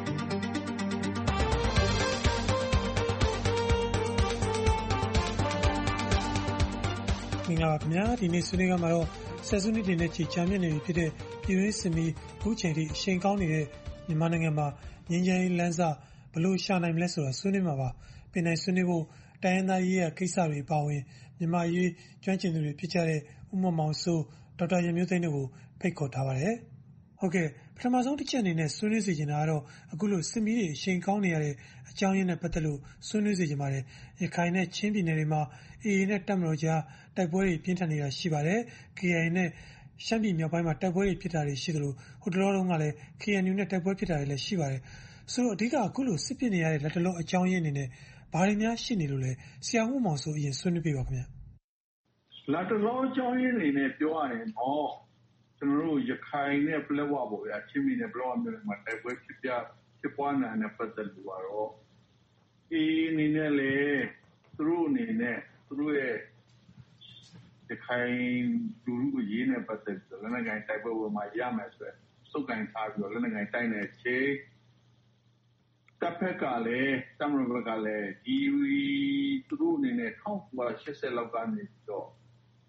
မင်္ဂလာပါခင်ဗျာဒီနေ့ဆွေးနွေးခန်းမှာတော့ဆယ်စုနှစ်တွေနဲ့ချီကြာမြင့်နေပြီဖြစ်တဲ့ပြည်တွင်းစစ်မီးအခုချိန်ထိအရှိန်ကောင်းနေတဲ့မြန်မာနိုင်ငံမှာငြိမ်းချမ်းရေးလမ်းစာဘယ်လိုရှာနိုင်မလဲဆိုတာဆွေးနွေးမှာပါပြင်နိုင်ဆွေးနွေးဖို့တိုင်းရင်းသားရေးရာကိစ္စတွေပါဝင်မြန်မာရေးကျွမ်းကျင်သူတွေဖြစ်ကြတဲ့ဦးမောင်မောင်စိုးဒေါက်တာရန်မျိုးသိန်းတို့ကိုဖိတ်ခေါ်ထားပါတယ်ဟုတ်ကဲ့ပထမဆုံးတစ်ချက်အနေနဲ့ဆွေးနွေးစီချင်တာကတော့အခုလိုစစ်မီးတွေအရှိန်ကောင်းနေရတဲ့အကြောင်းရင်းနဲ့ပတ်သက်လို့ဆွေးနွေးစီချင်ပါတယ်ရခိုင်နဲ့ချင်းပြည်နယ်တွေမှာ အေအေ နဲ့တပ်မတော်ကြားတိုက်ပွဲတွေပြင်းထန်နေတာရှိပါတယ် ကေအိုင်အေ နဲ့ရှမ်းပြည်မြောက်ပိုင်းမှာတိုက်ပွဲတွေဖြစ်တာတွေရှိသလိုဟိုတလောတုန်းကလည်း ကေအန်ယူ နဲ့တိုက်ပွဲဖြစ်တာတွေလည်းရှိပါတယ်ဆိုတော့အဓိကအခုလိုစစ်ဖြစ်နေရတဲ့လက်တလုံးအကြောင်းရင်းအနေနဲ့ဘာတွေများရှိနေလို့လဲဆရာဦးမောင်စိုးအရင်ဆွေးနွေးပြပါခင်ဗျလက်တလုံးအကြောင်းရင်းအနေနဲ့ပြောရရင်တော့ကျွန်တော်တို့ရခိုင်နဲ့ပလက်ဝပေါ့ဗျာချင်းပြည်နယ်ပလက်ဝမြို့မှာတိုက်ပွဲဖြစ်ပြဖြစ်ပွားနေတာနဲ့ပတ်သက်လို့ကတော့အေးအနေနဲ့လေသူတို့အနေနဲ့သူတို့ရဲ့ရခိုင်လူလူကိုရေးနေပတ်သက်ပြီးလက်နက်ကိုင်တိုက်ပွဲဝင်မှာရမယ်ဆိုရယ်စုပ်ကိုင်ထားပြီးတော့လက်နက်ကိုင်တိုက်နေချေတပ်ဖက်ကလည်းတမန်ဘက်ကလည်းဒီသူတို့အနေနဲ့၁၉၈၀လောက်ကနေပြီးတော့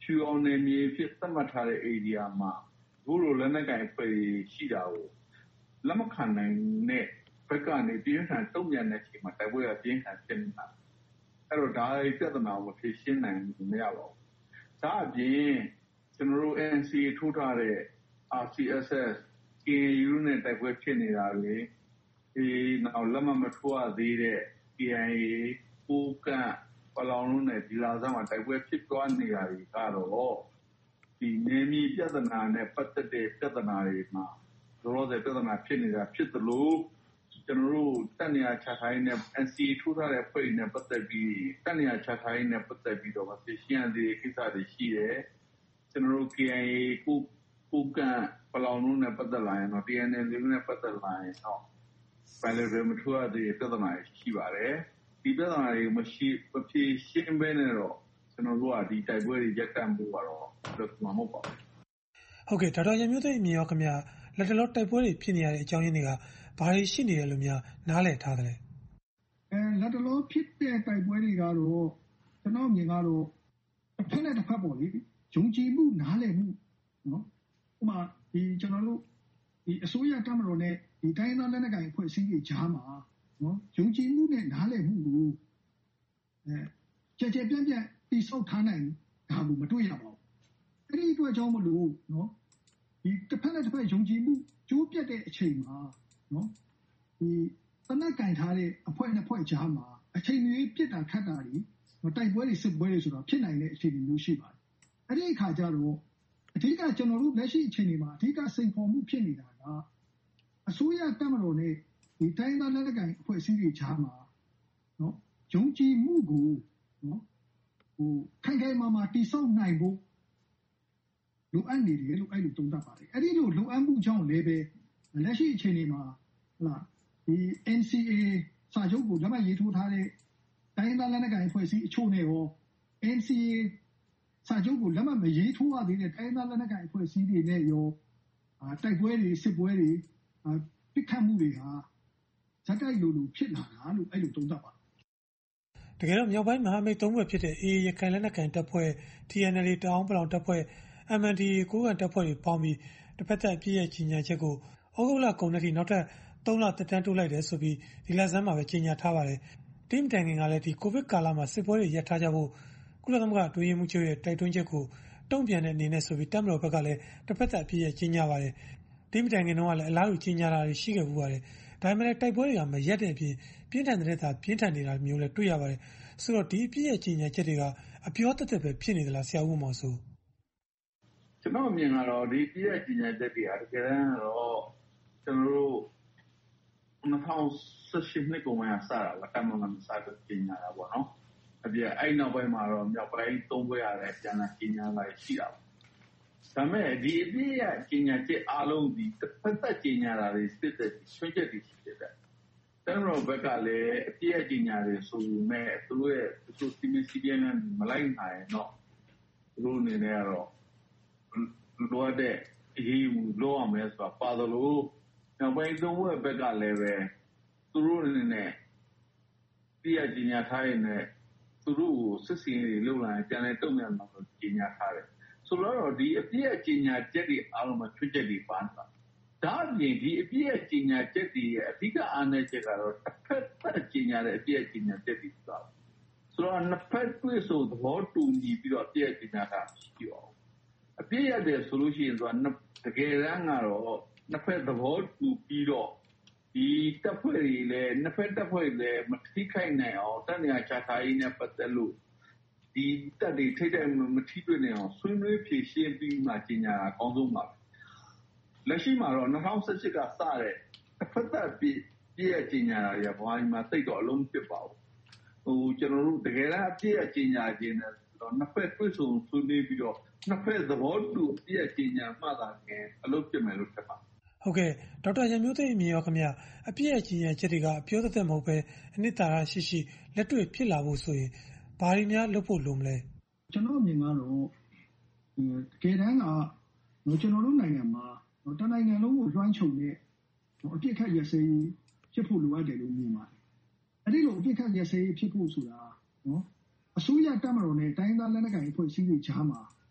ဖြူအောင်နယ်မြေဖြစ်သတ်မှတ်ထားတဲ့ area မှာအခုလိုလက်နက်ကိုင်အဖွဲ့ရှိတာကိုလက်မခံနိုင်တဲ့ဘက်ကနေပြင်းထန်တုံ့ပြန်တဲ့အချိန်မှာတိုက်ပွဲကပြင်းထန်ဖြစ်နေတာအဲ့တော့ဒါပြဿနာကိုဖြေရှင်းနိုင်မရပါဘူးဒါအပြင်ကျွန်တော်တို့ N C A ထိုးထားတဲ့ R C S S K N U နဲ့တိုက်ပွဲဖြစ်နေတာလေဒီနောက်လက်မမထိုးရသေးတဲ့ K I A ပိုးကန့်ပလောင်လုံးနဲ့ဒီလာစားမှာတိုက်ပွဲဖြစ်သွားနေတာတွေကတော့ဒီနေမီပြဿနာနဲ့ပတ်သက်တဲ့ပြဿနာတွေမှာလောလောဆယ်ပြဿနာဖြစ်နေတာဖြစ်သလိုကျွန်တော်တို့တက်နေရချထားရင်းနဲ့ N C A ထိုးထားတဲ့ဖွဲ့နဲ့ပတ်သက်ပြီးတက်နေရချထားရင်းနဲ့ပတ်သက်ပြီးတော့သိရှင်းတဲ့ကိစ္စတွေရှိတယ်ကျွန်တော်တို့ K I A ပိုးပိုးကန့်ပလောင်လုံးနဲ့ပတ်သက်လာရင်တော့ T N L နဲ့ပတ်သက်လာရင်တော့ bilateral မထိုးရသေးတဲ့ပြဿနာရှိပါတယ်ဒီပြဿနာတွေမရှိမဖြေရှင်းဘဲနဲ့တော့ကျွန်တော်တို့ကဒီတိုက်ပွဲတွေရပ်တန့်ဖို့ကတော့လုပ်မှာမဟုတ်ပါဘူးဟုတ်ကဲ့ဒေါက်တာရမျိုးသိမ်းမြင်ရောခင်ဗျာလက်တလောတိုက်ပွဲတွေဖြစ်နေရတဲ့အကြောင်းရင်းတွေကဘာတွေရှိနေတယ်လို့များနားလည်ထားတယ်အဲလက်တလောဖြစ်တဲ့တိုက်ပွဲတွေကတော့ကျွန်တော်မြင်ကတော့တစ်ဖက်နဲ့တစ်ဖက်ပေါ့လေယုံကြည်မှုနားလည်မှုနော်ဥပမာဒီကျွန်တော်တို့ဒီအစိုးရတပ်မတော်နဲ့ဒီတိုင်းသားလက်နက်ကိုင်အဖွဲ့အစည်းတွေကြားမှာနော်ယုံကြည်မှုနဲ့နားလည်မှုကိုအဲကြကြပြန့်ပြန့်တိဆောက်ထားနိုင်တာကိုမတွေ့ရပါဘူးအဲ့ဒီအတွက်ကြောင့်မလို့နော်ဒီတစ်ဖက်နဲ့တစ်ဖက်ယုံကြည်မှုကျိုးပြတ်တဲ့အချိန်မှာနော်ဒီတနက်ကင်ထားတဲ့အဖွဲ့နဲ့ဖွဲ့ကြားမှာအချိန်ကြီးပြစ်တာခတ်တာတွေတိုက်ပွဲတွေစစ်ပွဲတွေဆိုတော့ဖြစ်နိုင်တဲ့အခြေအနေမျိုးရှိပါတယ်အဲ့ဒီအခါကျတော့အဓိကကျွန်တော်တို့လက်ရှိအခြေအနေမှာအဓိကစိန်ခေါ်မှုဖြစ်နေတာကအစိုးရတပ်မတော်နဲ့ဒီတိုင်းသားလက်နက်ကိုင်အဖွဲ့အစည်းတွေကြားမှာနော်ယုံကြည်မှုကိုနော်ဟိုခိုင်ခိုင်မာမာတိစောက်နိုင်ဖို့လိုအပ်နေတယ်လို့အဲ့လိုသုံးသပ်ပါတယ်အဲ့ဒီလိုလိုအပ်မှုကြောင့်လည်းပဲလက်ရှိအခြေအနေမှာဟုတ်လားဒီ N C A စာချုပ်ကိုလက်မှတ်ရေးထိုးထားတဲ့တိုင်းသားလက်နက်ကိုင်အဖွဲ့အစည်းအချို့နဲ့ရော N C A စာချုပ်ကိုလက်မှတ်မရေးထိုးရသေးတဲ့တိုင်းသားလက်နက်ကိုင်အဖွဲ့အစည်းတွေနဲ့ရောတိုက်ပွဲတွေစစ်ပွဲတွေပြစ်ခတ်မှုတွေဟာဇက်တိုက်လိုလိုဖြစ်လာတာလို့အဲ့လိုသုံးသပ်ပါတယ်တကယ်တော့မြောက်ပိုင်းမဟာမိတ်သုံးဘက်ဖြစ်တဲ့ A ရခိုင်လက်နက်ကိုင်တပ်ဖွဲ့ T N L တအောင်းပလောင်တပ်ဖွဲ့ M N D A ကိုးကန့်တပ်ဖွဲ့တွေပေါင်းပြီးတစ်ဖက်သက်အပြည့်ရဲ့ကြီးညာချက်ကိုဩဂုတ်လကုန်တဲ့ထိနောက်ထပ်သုံးလတက်တန်းတိုးလိုက်တယ်ဆိုပြီးဒီလဆန်းမှာပဲကြီးညာထားပါတယ်တိမ်တိုင်ငင်ကလည်းဒီကိုဗစ်ကာလမှာစစ်ပွဲတွေရပ်ထားကြဖို့ကုလသမဂ္ဂအတွင်းရေးမှူးချုပ်ရဲ့တိုက်တွန်းချက်ကိုတုံ့ပြန်တဲ့အနေနဲ့ဆိုပြီးတပ်မတော်ဘက်ကလည်းတစ်ဖက်သက်အပြည့်ရဲ့ကြီးညာပါတယ်တိမ်တိုင်ငင်တော့လည်းအလားတူကြီးညာတာတွေရှိခဲ့ဘူးပါတယ်ဒါပေမဲ့တိုက်ပွဲတွေကမရက်တဲ့အပြင်ပြင်းထန်တဲ့တာပြင်းထန်နေတာမျိုးလည်းတွေ့ရပါတယ်ဆိုတော့ဒီအပြည့်ရဲ့ကြီးညာချက်တွေကအပြောတသက်ပဲဖြစ်နေသလားဆရာဦးမောင်ဆိုကျွန်တော်မြင်ကတော့ဒီပြည့်ရဲ့ကြီးညာချက်တွေအတကယ်တမ်းတော့ကျွန်တော်တို့နှစ်ထောင်ဆယ်ရှစ်နှစ်ကုန်မှစတာလားတမန်မှစတဲ့ကြီးညာတာပေါ့နော်အပြည့်အဲ့နောက်ပိုင်းမှာတော့မြောက်ပိုင်းသုံးပွဲရတယ်ကျန်တဲ့ကြီးညာလာရှိတာပေါ့ဒါမဲ့ဒီအပြည့်ရဲ့ကြီးညာချက်အားလုံးဒီတစ်ဖက်သက်ကြီးညာတာတွေစစ်တဲ့ဆွေးချက်တွေရှိတယ်တဲ့တမန်ဘက်ကလည်းအပြည့်ရဲ့ကြီးညာတွေဆိုမဲ့သူတို့ရဲ့သူစီမီစီပြန်မလိုက်နိုင်တော့သူတို့အနေနဲ့ကတော့လိုတဲ့အရေးယူလိုအောင်မဲဆိုတာပါသလိုနောက်ပိုင်းသုံးဘက်ဘက်ကလည်းပဲသူတို့အနေနဲ့ပြည့်ကြီးညာထားရင်လည်းသူတို့ကိုစစ်စင်တွေလုံလာကြတယ်တုံ့ပြန်မှာဆိုကြီးညာထားတယ်ဆိုတော့ဒီအပြည့်ကြီးညာချက်တွေအားလုံးမှာချွတ်ချက်တွေပါနေတာဒါအပြင်ဒီအပြည့်ကြီးညာချက်တွေရဲ့အဓိကအားနည်းချက်ကတော့တစ်ဖက်သက်ကြီးညာတဲ့အပြည့်ကြီးညာချက်တွေဆိုတာဆိုတော့နှစ်ဖက်တွေ့ဆိုသဘောတူညီပြီးတော့အပြည့်ကြီးညာတာရှိအောင်အပြည့်ရတယ်ဆိုလို့ရှိရင်ဆိုတာတကယ်တမ်းကတော့နှစ်ဖက်သဘောတူပြီးတော့ဒီတပ်ဖွဲ့တွေလည်းနှစ်ဖက်တပ်ဖွဲ့တွေလည်းမထိခိုက်နိုင်အောင်တပ်နေရာချထားရေးနဲ့ပတ်သက်လို့ဒီတပ်တွေထိတဲ့မထိတွေ့နိုင်အောင်ဆွေးနွေးဖြေရှင်းပြီးမှကြီးညာအကောင်းဆုံးပါလက်ရှိမှာတော့နှစ်ထောင်ဆယ်ရှစ်ကစတဲ့တစ်ဖက်သက်ပြည်ပြည်ရဲ့ကြီးညာတွေကဘာမှသိတော့အလုံးဖြစ်ပါဘူးဟိုကျွန်တော်တို့တကယ်တော့ပြည်ရဲ့ကြီးညာခြင်းနဲ့တော့နှစ်ဖက်တွေ့ဆုံဆွေးနွေးပြီးတော့နှစ်ဖက်သဘောတူပြည်ရဲ့ကြီးညာမှသာခင်အလုပ်ဖြစ်မယ်လို့ထင်ပါဟုတ်ကဲ့ဒေါက်တာရမျိုးသိမ်းမြင်ရောခင်ဗျအပြည့်အကြီးညာချက်တွေကအပြောသက်သက်မဟုတ်ပဲအနှစ်သာရရှိရှိလက်တွေ့ဖြစ်လာဖို့ဆိုရင်ဘာတွေများလုပ်ဖို့လိုမလဲကျွန်တော်မြင်ကတော့တကယ်တမ်းကကျွန်တော်တို့နိုင်ငံမှာတနိုင်ငံလုံးကိုလွှမ်းခြုံတဲ့အပြစ်ခတ်ရစေးဖြစ်ဖို့လိုအပ်တယ်လို့မြင်ပါတယ်အဲ့ဒီလိုအပြစ်ခတ်ရစေးဖြစ်ဖို့ဆိုတာနော်အစိုးရတပ်မတော်နဲ့တိုင်းသားလက်နက်ကိုင်အဖွဲ့အစည်းတွေကြားမှာ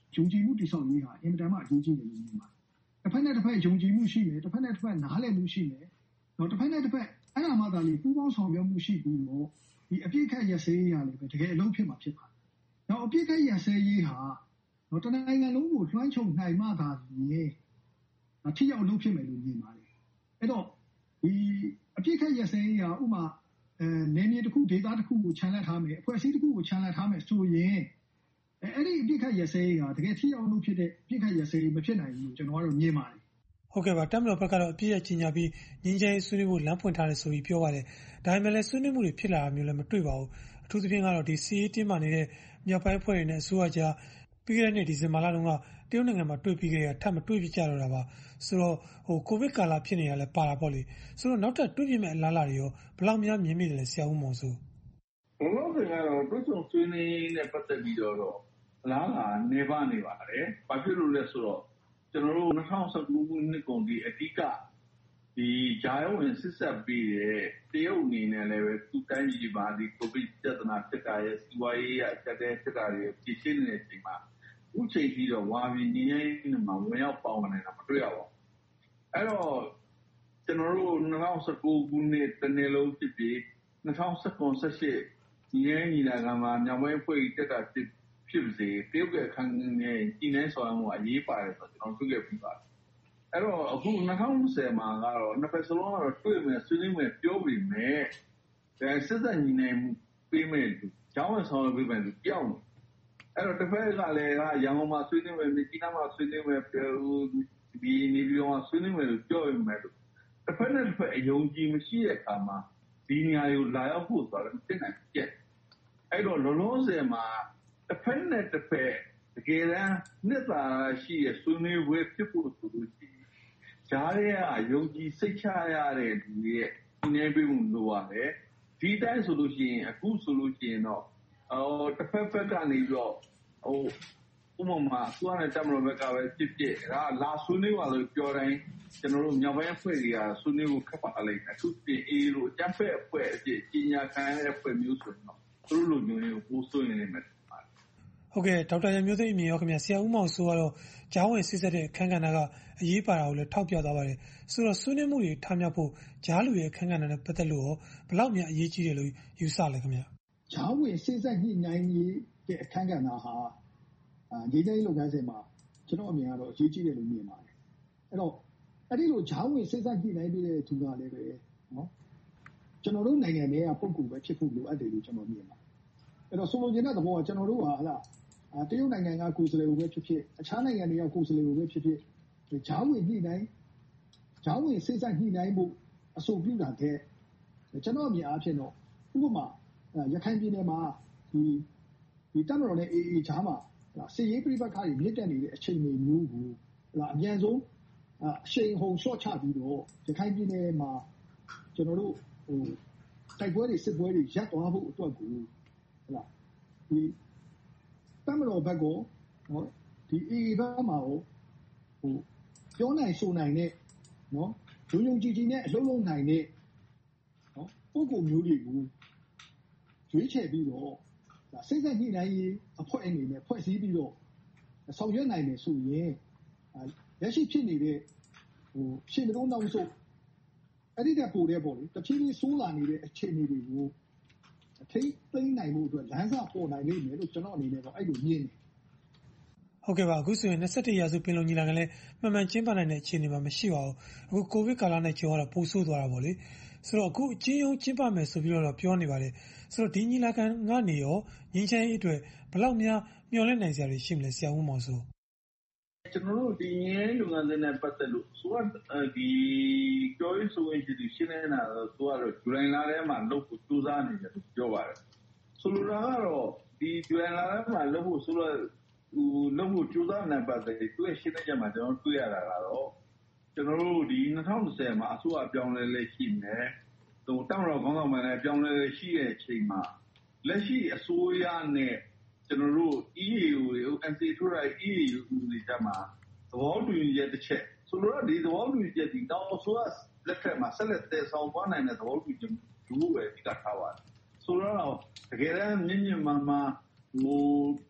ယုံကြည်မှုတည်ဆောက်ရေးဟာအင်မတန်မှအရေးကြီးတယ်လို့မြင်ပါတယ်။တစ်ဖက်နဲ့တစ်ဖက်ယုံကြည်မှုရှိမယ်တစ်ဖက်နဲ့တစ်ဖက်နားလည်မှုရှိမယ်တော့တစ်ဖက်နဲ့တစ်ဖက်အဲ့ဒါမှသာလေပူးပေါင်းဆောင်ရွက်မှုရှိပြီးတော့ဒီအပြစ်ခတ်ရစဲရေးရလေပဲတကယ်အလုံးဖြစ်မှာဖြစ်ပါတယ်။နောက်အပြစ်ခတ်ရစဲရေးဟာတော့တနိုင်ငံလုံးကိုလွှမ်းခြုံနိုင်မှသာလေထိရောက်လုံးဖြစ်မယ်လို့မြင်ပါတယ်။အဲ့တော့ဒီအပြစ်ခတ်ရစဲရေးဟာဥမာအဲနေမြေတစ်ခုဒေသတစ်ခုကိုခြံလက်ထားမယ်အဖွဲ့အစည်းတစ်ခုကိုခြံလက်ထားမယ်ဆိုရင်အဲ့ဒီအပြစ်ခတ်ရစဲရေးဟာတကယ်ထိရောက်လို့ဖြစ်တဲ့အပြစ်ခတ်ရစဲရေးမဖြစ်နိုင်ဘူးလို့ကျွန်တော်ကတော့မြင်ပါတယ်ဟုတ်ကဲ့ပါတပ်မတော်ဘက်ကတော့အပြည့်အချင်းညာပြီးငင်းချဲဆွေးနွေးဖို့လမ်းဖွင့်ထားတယ်ဆိုပြီးပြောပါတယ်ဒါပေမဲ့လည်းဆွေးနွေးမှုတွေဖြစ်လာတာမျိုးလည်းမတွေ့ပါဘူးအထူးသဖြင့်ကတော့ဒီစီးရေးတင်းမာနေတဲ့မြောက်ပိုင်းအဖွဲ့တွေနဲ့အစိုးရကြားပြီးခဲ့တဲ့နှစ်ဒီဇင်ဘာလတုန်းကတရုတ်နိုင်ငံမှာတွေ့ပြီးခဲ့ရထပ်မတွေ့ပြကြတော့တာပါဆိုတော့ဟိုကိုဗစ်ကာလဖြစ်နေတာလည်းပါတာပေါ့လေဆိုတော့နောက်ထပ်တွေ့ပြမဲ့အလားအလာတွေရောဘယ်လောက်များမြင်မိတယ်လဲဆရာဦးမောင်စိုးဘယ်လိုလဲကတော့တွေ့ဆုံဆွေးနွေးနဲ့ပတ်သက်ပြီးတော့အလားအလာနေပါနေပါတယ်ဘာဖြစ်လို့လဲဆိုတော့ကျွန်တော်တို့၂၀၁၉ခုနှစ်ကုန်ဒီအဓိကဒီဂျာယဝင်စစ်ဆက်ပြီးတဲ့တရုတ်အနေနဲ့လည်းပဲသူတိုင်းပြည်မှာဒီကိုဗစ်ပြဿနာဖြစ်တာရဲ့စီးပွားရေးအကျပ်တဲ့ဖြစ်တာတွေပြည်ရှင်းနေတဲ့အချိန်မှာဥချိန်ပြီးတော့ဝါပြည်ညီရေးမှာဝင်ရောက်ပေါဝင်နေတာမတွေ့ရပါဘူးအဲ့တော့ကျွန်တော်တို့၂၀၁၉ခုနှစ်တနေ့လုံးဖြစ်ပြီး၂၀၁၇ ၁၈ညီရေးညီလာခံမှာညောင်ပွဲဖွဲ့တက်တာဖြစ်ဖြစ်စေတရုတ်ရဲ့အခန်းနဲ့ညီနေဆောင်မှုအရေးပါတယ်ဆိုတော့ကျွန်တော်တွေ့ခဲ့ပြီးပါတယ်အဲ့တော့အခု၂၀၂၀မှာကတော့နှစ်ဖက်စလုံးကတော့တွေ့မယ်ဆွေးနွေးမယ်ပြောပြီးမယ်ဒါစစ်သက်ညီနေမှုပေးမယ်ကျောင်းဝင်ဆောင်ပေးမယ်လို့ပြောင်းအဲ့တော့တစ်ဖက်ကလည်းရန်ကုန်မှာဆွေးနွေးမယ်မြကြီးနားမှာဆွေးနွေးမယ်ဒီနေပြည်တော်မှာဆွေးနွေးမယ်လို့ပြောရမယ်လို့တစ်ဖက်နဲ့တစ်ဖက်အယုံကြည်မရှိတဲ့အခါမှာဒီနေရာကိုလာရောက်ဖို့ဆိုတာမသိနိုင်ဘူးကျက်အဲ့တော့လုံးလုံးစင်မှာတစ်ဖက်နဲ့တစ်ဖက်တကယ်တမ်းနှစ်သာရှိရဆွေးနွေးပွဲဖြစ်ဖို့ဆိုလို့ရှိရင်ဂျားရဲအယုံကြည်စိတ်ချရတဲ့ဒီရဲ့နေပြီးမှုလိုပါတယ်ဒီတိုင်းဆိုလို့ရှိရင်အခုဆိုလို့ရှိရင်တော့အော်တစ်ဖက်ဖက်ကနေပြီးတော့ဟိုဥပမာသူကလည်းတမတော်ဘက်ကပဲဖြစ်ဖြစ်ဒါလာဆွေးနွေးပါလို့ပြောတိုင်းကျွန်တော်တို့မြောက်ပိုင်းအဖွဲ့တွေကဆွေးနွေးဖို့ခက်ပါလိမ့်မယ်အခုပြင်အေးလို့အကြမ်းဖက်အဖွဲ့အဖြစ်ကြီးညာခံရတဲ့အဖွဲ့မျိုးဆိုရင်တော့သူတို့လူမျိုးတွေကိုပိုးဆွေးနေနေမယ်ဟုတ်ကဲ့ဒေါက်တာရမျိုးသိမ်းအမြင်ရောခင်ဗျာဆရာဦးမောင်စိုးကတော့ကြားဝင်စစ်ဆက်တဲ့အခန်းကဏ္ဍကအရေးပါတာကိုလည်းထောက်ပြသွားပါတယ်ဆိုတော့ဆွေးနွေးမှုတွေထားမြောက်ဖို့ကြားလူရဲ့အခန်းကဏ္ဍနဲ့ပတ်သက်လို့ရောဘယ်လောက်များအရေးကြီးတယ်လို့ယူဆလဲခင်ဗျာကြားဝင်စစ်ဆက်ညှိနှိုင်းရေးတဲ့အခန်းကဏ္ဍဟာအာဒီတိုင်းလုပ်ငန်းစဉ်မှာကျွန်တော်အမြင်ကတော့အရေးကြီးတယ်လို့မြင်ပါတယ်အဲ့တော့အဲ့ဒီလိုကြားဝင်စစ်ဆက်ညှိနှိုင်းပြီးတဲ့သူကလည်းပဲနော်ကျွန်တော်တို့နိုင်ငံထဲကပုံကူပဲဖြစ်ဖို့လိုအပ်တယ်လို့ကျွန်တော်မြင်ပါတယ်အဲ့တော့ဆိုလိုချင်တဲ့သဘောကကျွန်တော်တို့ဟာဟလားအာတရုတ်နိုင်ငံကကိုယ်စားလှယ်ကိုပဲဖြစ်ဖြစ်အခြားနိုင်ငံတွေကကိုယ်စားလှယ်ကိုပဲဖြစ်ဖြစ်ဂျားဝင်ညှိနှိုင်းဂျားဝင်စိတ်ဆက်ညှိနှိုင်းဖို့အဆိုပြုတာတဲ့ကျွန်တော်အမြင်အားဖြင့်တော့ဥပမာရခိုင်ပြည်နယ်မှာဒီဒီတမတော်နဲ့အေအေဂျားမှာစစ်ရေးပြိပက္ခတွေမြင့်တက်နေတဲ့အချိန်တွေမျိုးကိုဟလာအမြန်ဆုံးအရှိန်ဟုန်လျှော့ချပြီးတော့ရခိုင်ပြည်နယ်မှာကျွန်တော်တို့ဟိုတိုက်ပွဲတွေစစ်ပွဲတွေရပ်သွားဖို့အတွက်ကိုဟလာဒီတမတော်ဘက်ကနော်ဒီအေအေဘက်မှာဟိုဟိုပြောနိုင်ဆိုနိုင်တဲ့နော်လူယုံကြည်ကြည်နဲ့အလုံးလုံးနိုင်တဲ့နော်ပုံကိုမျိုးတွေကိုရွေးချယ်ပြီးတော့ဒါစိတ်ဆက်ညှိနှိုင်းရေးအဖွဲ့အနေနဲ့ဖွဲ့စည်းပြီးတော့ဆောင်ရွက်နိုင်တယ်ဆိုရင်လက်ရှိဖြစ်နေတဲ့ဟိုရှင်းတုံးနောက်ဆုံးအဲ့ဒီကပိုတဲ့ပေါ့လေတဖြည်းဖြည်းဆိုးလာနေတဲ့အခြေအနေတွေကိုအထိသိမ်းနိုင်မှုအတွက်လမ်းစာပေါ်နိုင်လိမ့်မယ်လို့ကျွန်တော်အနေနဲ့တော့အဲ့လိုမြင်တယ်ဟုတ်ကဲ့ပါအခုဆိုရင်၂၁ရာစုပင်လုံညီလာခံလည်းမှန်မှန်ကျင်းပနိုင်တဲ့အခြေအနေမှာမရှိပါဘူးအခုကိုဗစ်ကာလနဲ့ကြောတော့ပိုဆိုးသွားတာပေါ့လေဆိုတော့အခုအချင်းချင်းကျင်းပမယ်ဆိုပြီးတော့ပြောနေပါတယ်ဆိုတော့ဒီညီလာခံကနေရောငင်းချမ်းရေးအတွက်ဘယ်လောက်များမျှော်လင့်နိုင်စရာတွေရှိမလဲဆရာဦးမောင်စိုးကျွန်တော်တို့ဒီငင်းလူငန်းတွေနဲ့ပတ်သက်လို့ဆိုတော့ဒီပြောရေးဆိုရင်ဒီရှင်းနေတာတော့ဆိုတော့ဇူလိုင်လထဲမှာလုပ်ဖို့စူးစမ်းနေတယ်လို့ပြောပါတယ်ဆိုလိုတာကတော့ဒီဇူလိုင်လထဲမှာလုပ်ဖို့ဆိုတော့ဟိုလုပ်ဖို့စူးစမ်းနေပါတယ်သူရဲ့ရှင်းတဲ့ချက်မှာကျွန်တော်တွေ့ရတာကတော့ကျွန်တော်တို့ဒီ၂၀၂၀မှာအစိုးရပြောင်းလဲလဲရှိမယ်ဟိုတောင်တော်ခေါင်းဆောင်မှလည်းပြောင်းလဲလဲရှိတဲ့အချိန်မှာလက်ရှိအစိုးရနဲ့ကျွန်တော်တို့ E A U တွေ N C A ထိုးလိုက် E A U တွေကြမှာသဘောတူညီချက်တစ်ချက်ဆိုတော့ဒီသဘောတူညီချက်ဒီတောင်အစိုးရလက်ထက်မှာဆက်လက်တည်ဆောင်သွားနိုင်တဲ့သဘောတူညီချက်ဒူးပဲဒီကထားပါတယ်ဆိုတော့တကယ်တမ်းမြင့်မြင့်မားမားဟို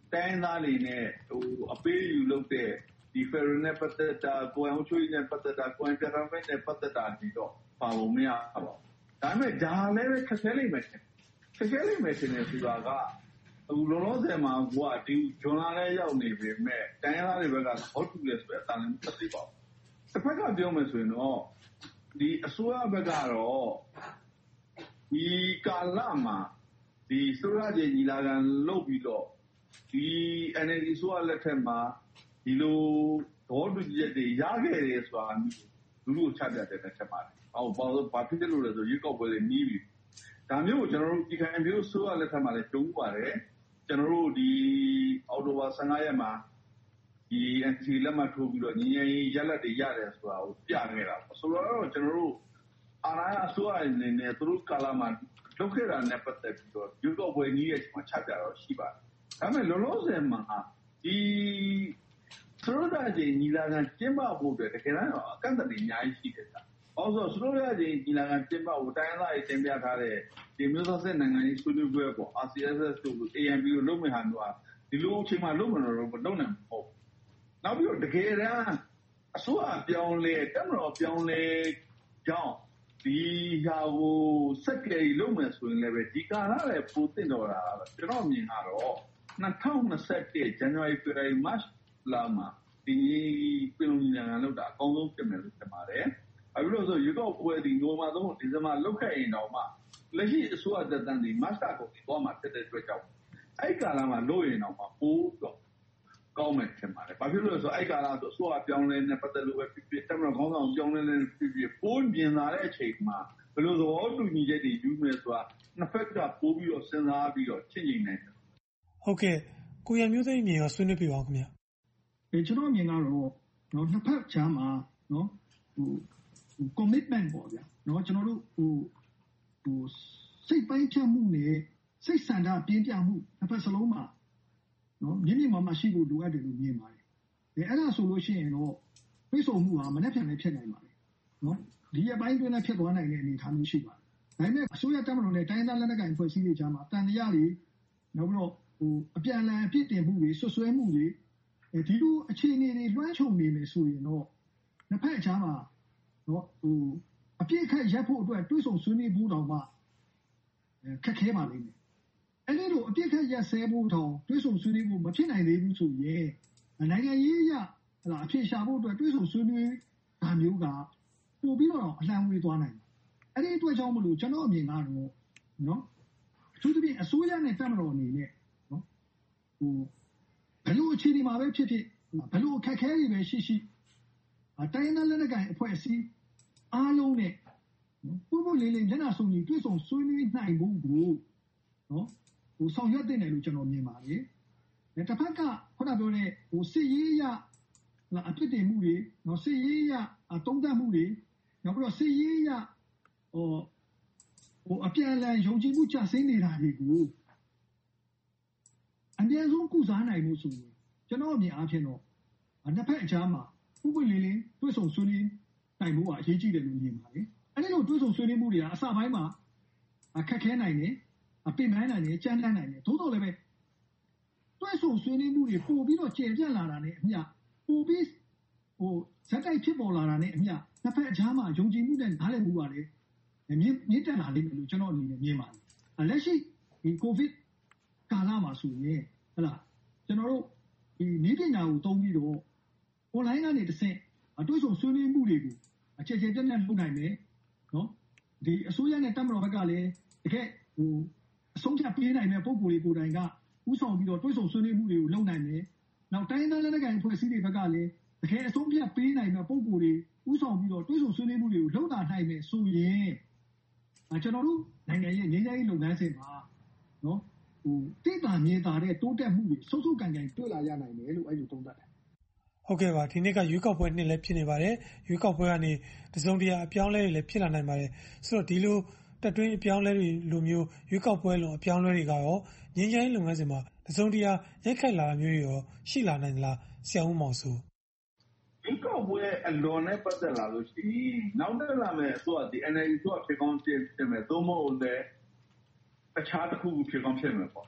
တိုင်းသားတွေနဲ့ဟိုအပေးယူလုပ်တဲ့ဒီ Federal နဲ့ပတ်သက်တာကိုယ်အောင်ချွေးနဲ့ပတ်သက်တာကိုယ်ပြရမယ့်နဲ့ပတ်သက်တာဒီတော့ပါလို့မရပါဘူး။ဒါပေမဲ့ဒါလည်းပဲခက်ခဲလိမ့်မယ်။ခက်ခဲလိမ့်မယ်ထင်တယ်ဆိုတာကဟိုလောလောဆယ်မှာကဒီဂျွန်လာလည်းရောက်နေပြီမဲ့တိုင်းသားတွေဘက်ကဟောတူလဲဆိုတဲ့အတန်လည်းမသိပါဘူး။တစ်ဖက်ကပြောမယ်ဆိုရင်တော့ဒီအစိုးရဘက်ကတော့ဒီကာလမှာဒီစိုးရကြီးညီလာခံလုပ်ပြီးတော့ဒီ N L D ဆိုရလက်ထက်မှာဒီလိုဒေါ်တူကြီးတွေရခဲ့တယ်ဆိုတာလူလူချပြတဲ့တစ်ချက်ပါတယ်။အော်ဘာလို့ဘာဖြစ်လို့လဲဆိုရွေးကောက်ပွဲတွေနီးပြီ။ဒါမျိုးကိုကျွန်တော်တို့ဒီခံမျိုးဆိုရလက်ထက်မှာလည်းတုံးပါတယ်။ကျွန်တော်တို့ဒီအော်တိုဘာဆယ်ငါးရက်မှာဒီ N C လက်မှတ်ထိုးပြီးတော့ညီညီရက်လက်တွေရတယ်ဆိုတာကိုပြခဲ့တာပေါ့။ဆိုတော့ကျွန်တော်တို့အာဏာဆိုရနေနေသူတို့ကာလမှာလုပ်ခဲ့တာနဲ့ပတ်သက်ပြီးတော့ရွေးကောက်ပွဲနီးရဲ့ချိန်မှာချပြတော့ရှိပါတယ်။ဒါပေမဲ့လောလောဆယ်မှာဒီစရိုးဒါကြီးညီလာခံကျင်းပဖို့အတွက်တကယ်တော့အကန့်အသတ်တွေအများကြီးရှိတယ်ဗျ။အော်ဆိုစရိုးဒါကြီးညီလာခံကျင်းပဖို့တိုင်းသားတွေတင်ပြထားတဲ့ဒီမျိုးသားစစ်နိုင်ငံရေးဆွေးနွေးပွဲပေါ့ R C S S တို့ A N P တို့လုပ်မယ့်ဟာမျိုးကဒီလိုအချိန်မှလုပ်မယ်တော့မလုပ်နိုင်ဘူးပေါ့။နောက်ပြီးတော့တကယ်တမ်းအစိုးရပြောင်းလဲတက်မတော်ပြောင်းလဲကြောင်းဒီဟာကိုစက်ကြယ်လုပ်မယ်ဆိုရင်လည်းပဲဒီကာလလည်းပိုသိတော့တာကျွန်တော်မြင်ကတော့နှစ်ထောင်နှစ်ဆယ့်တစ် January February March လာမှာဒီပြည်လုံးညာလောက်တာအကောင်းဆုံးဖြစ်မယ်လို့ထင်ပါတယ်။အဲဒီလိုဆိုရွေးကောက်ပွဲဒီနိုဝင်ဘာသုံးဒီဇင်ဘာလောက်ခဲ့ရင်တော့မှလက်ရှိအစိုးရတပ်တန်းဒီ Master ကိုဒီပေါ်မှာတက်တဲ့အတွက်ကြောင့်အဲဒီကာလမှာလို့ရင်တော့မှပိုးတော့ကောင်းမယ်ထင်ပါတယ်။ဘာဖြစ်လို့လဲဆိုတော့အဲဒီကာလဆိုအစိုးရပြောင်းလဲနေပတ်သက်လို့ပဲဖြစ်ဖြစ်တက်မတော်ခေါင်းဆောင်ပြောင်းလဲနေဖြစ်ဖြစ်ပိုးမြင်လာတဲ့အချိန်မှာဘယ်လိုသဘောတူညီချက်တွေယူမယ်ဆိုတာနှစ်ဖက်ကပိုးပြီးတော့စဉ်းစားပြီးတော့ချင့်ချိန်နိုင်တယ်။ဟုတ်ကဲ့ကိုရမျိုးသိန်းမြင်ရောဆွေးနွေးပြပါဦးခင်ဗျာ။အဲကျွန်တော်မြင်ကတော့နော်နှစ်ဖက်ချမ်းမှာနော်ဟို commitment ပေါ့ဗျာနော်ကျွန်တော်တို့ဟိုဟိုစိတ်ပိုင်းဖြတ်မှုနဲ့စိတ်ဆန္ဒပြင်းပြမှုနှစ်ဖက်စလုံးမှာနော်မြင့်မြင့်မားမားရှိဖို့လိုအပ်တယ်လို့မြင်ပါတယ်။အဲအဲ့ဒါဆိုလို့ရှိရင်တော့ပြည့်စုံမှုဟာမနှက်ဖြန်လည်းဖြစ်နိုင်ပါတယ်နော်ဒီအပိုင်းတွင်းနဲ့ဖြစ်သွားနိုင်တဲ့အနေအထားမျိုးရှိပါတယ်။ဒါပေမဲ့အစိုးရတပ်မတော်နဲ့တိုင်းသားလက်နက်ကိုင်ဖွဲ့စည်းရေးချမ်းမှာတန်တရားတွေနောက်ပြီးတော့ဟိုအပြန်အလှန်အပြစ်တင်မှုတွေဆွဆွဲမှုတွေဒီလိုအခြေအနေတွေလွှမ်းခြုံနေမယ်ဆိုရင်တော့နှစ်ဖက်အချမ်းမှာနော်ဟိုအပြစ်ခတ်ရပ်ဖို့အတွက်တွေးဆုံဆွေးနွေးဖို့တောင်မှခက်ခဲပါလိမ့်မယ်။အဲဒီလိုအပြစ်ခတ်ရပ်ဆဲဖို့တောင်တွေးဆုံဆွေးနွေးဖို့မဖြစ်နိုင်သေးဘူးဆိုရင်နိုင်ငံရေးအရဟလာအဖြစ်ရှာဖို့အတွက်တွေးဆုံဆွေးနွေးတာမျိုးကပို့ပြီးတော့အလှမ်းဝေးသွားနိုင်တယ်။အဲဒီအတွက်ကြောင့်မလို့ကျွန်တော်အမြင်ကတော့နော်အထူးသဖြင့်အစိုးရနဲ့တပ်မတော်အနေနဲ့နော်ဟိုဘယ်လိုအခြေအနေမှာပဲဖြစ်ဖြစ်ဘယ်လိုအခက်အခဲတွေပဲရှိရှိတိုင်းသားလက်နက်ကိုင်အဖွဲ့အစည်းအားလုံးနဲ့ပို့ပို့လေးလေးမျက်နှာစုံညီတွေ့ဆုံဆွေးနွေးနိုင်ဖို့ကိုနော်ဟိုဆောင်ရွက်တဲ့နယ်လို့ကျွန်တော်မြင်ပါတယ်။တစ်ဖက်ကခုနပြောတဲ့ဟိုစစ်ရေးရလာအဖြစ်တင်မှုတွေနော်စစ်ရေးရအတုံးတက်မှုတွေနောက်ပြီးတော့စစ်ရေးရဟိုဟိုအပြန်အလှန်ယုံကြည်မှုကျဆင်းနေတာတွေကိုအများဆုံးကုစားနိုင်မှုဆိုရင်ကျွန်တော်အမြင်အားဖြင့်တော့နှစ်ဖက်အကြားမှာဥပဒေလေးတွေ့ဆုံဆွေးနွေးနိုင်ဖို့ကအရေးကြီးတယ်လို့မြင်ပါတယ်။အဲဒီလိုတွေ့ဆုံဆွေးနွေးမှုတွေကအစပိုင်းမှာအခက်ခဲနိုင်တယ်အပင်ပန်းနိုင်တယ်ကြမ်းတမ်းနိုင်တယ်သို့တော်လည်းပဲတွေ့ဆုံဆွေးနွေးမှုတွေပို့ပြီးတော့ကျေပြန့်လာတာနဲ့အမျှပို့ပြီးဟိုဇက်တိုက်ဖြစ်ပေါ်လာတာနဲ့အမျှနှစ်ဖက်အကြားမှာယုံကြည်မှုနဲ့နားလည်မှုပါလေမြင့်မြင့်တက်လာလိမ့်မယ်လို့ကျွန်တော်အနေနဲ့မြင်ပါတယ်။လက်ရှိဒီကိုဗစ်ကာလမှာဆိုရင်ဟလာကျွန်တော်တို့ဒီနည်းပညာကိုသုံးပြီးတော့ online ကနေတစ်ဆင့်တွေ့ဆုံဆွေးနွေးမှုတွေကိုအခြေအခြေပြန့်ပြန့်လုပ်နိုင်မယ်နော်ဒီအစိုးရနဲ့တပ်မတော်ဘက်ကလည်းတကယ်ဟိုအဆုံးဖြတ်ပေးနိုင်တဲ့ပုံကိုယ်တွေကိုယ်တိုင်ကဥဆောင်ပြီးတော့တွေ့ဆုံဆွေးနွေးမှုတွေကိုလုပ်နိုင်မယ်နောက်တိုင်းသားလက်နက်ကိုင်အဖွဲ့အစည်းတွေဘက်ကလည်းတကယ်အဆုံးဖြတ်ပေးနိုင်တဲ့ပုံကိုယ်တွေဥဆောင်ပြီးတော့တွေ့ဆုံဆွေးနွေးမှုတွေကိုလုပ်တာနိုင်မယ်ဆိုရင်ကျွန်တော်တို့နိုင်ငံရဲ့ငြိမ်းချမ်းရေးလုပ်ငန်းစဉ်မှာနော်ဟိုတိတာမြေတာတဲ့တိုးတက်မှုတွေစုပ်စုပ်ကန်ကန်တွေ့လာရနိုင်တယ်လို့အဲ့လိုသုံးသပ်တယ်ဟုတ်ကဲ့ပါဒီနေ့ကရွေးကောက်ပွဲနှစ်လည်းဖြစ်နေပါတယ်ရွေးကောက်ပွဲကနေတစုံတရာအပြောင်းလဲတွေလည်းဖြစ်လာနိုင်ပါတယ်ဆိုတော့ဒီလိုတက်တွင်းအပြောင်းလဲတွေလိုမျိုးရွေးကောက်ပွဲလုံးအပြောင်းလဲတွေကရောငြိမ်းချမ်းရေးလုပ်ငန်းစဉ်မှာတစုံတရာရိုက်ခတ်လာတာမျိုးတွေရောရှိလာနိုင်သလားဆရာဦးမောင်စိုးရွေးကောက်ပွဲအလွန်နဲ့ပတ်သက်လာလို့ရှိနောက်တက်လာမယ့်အစိုးရဒီ N L D ဆိုဖြစ်ကောင်းဖြစ်မယ်သို့မဟုတ်လည်းအခြားတစ်ခုဖြစ်ကောင်းဖြစ်မယ်ပေါ့နော်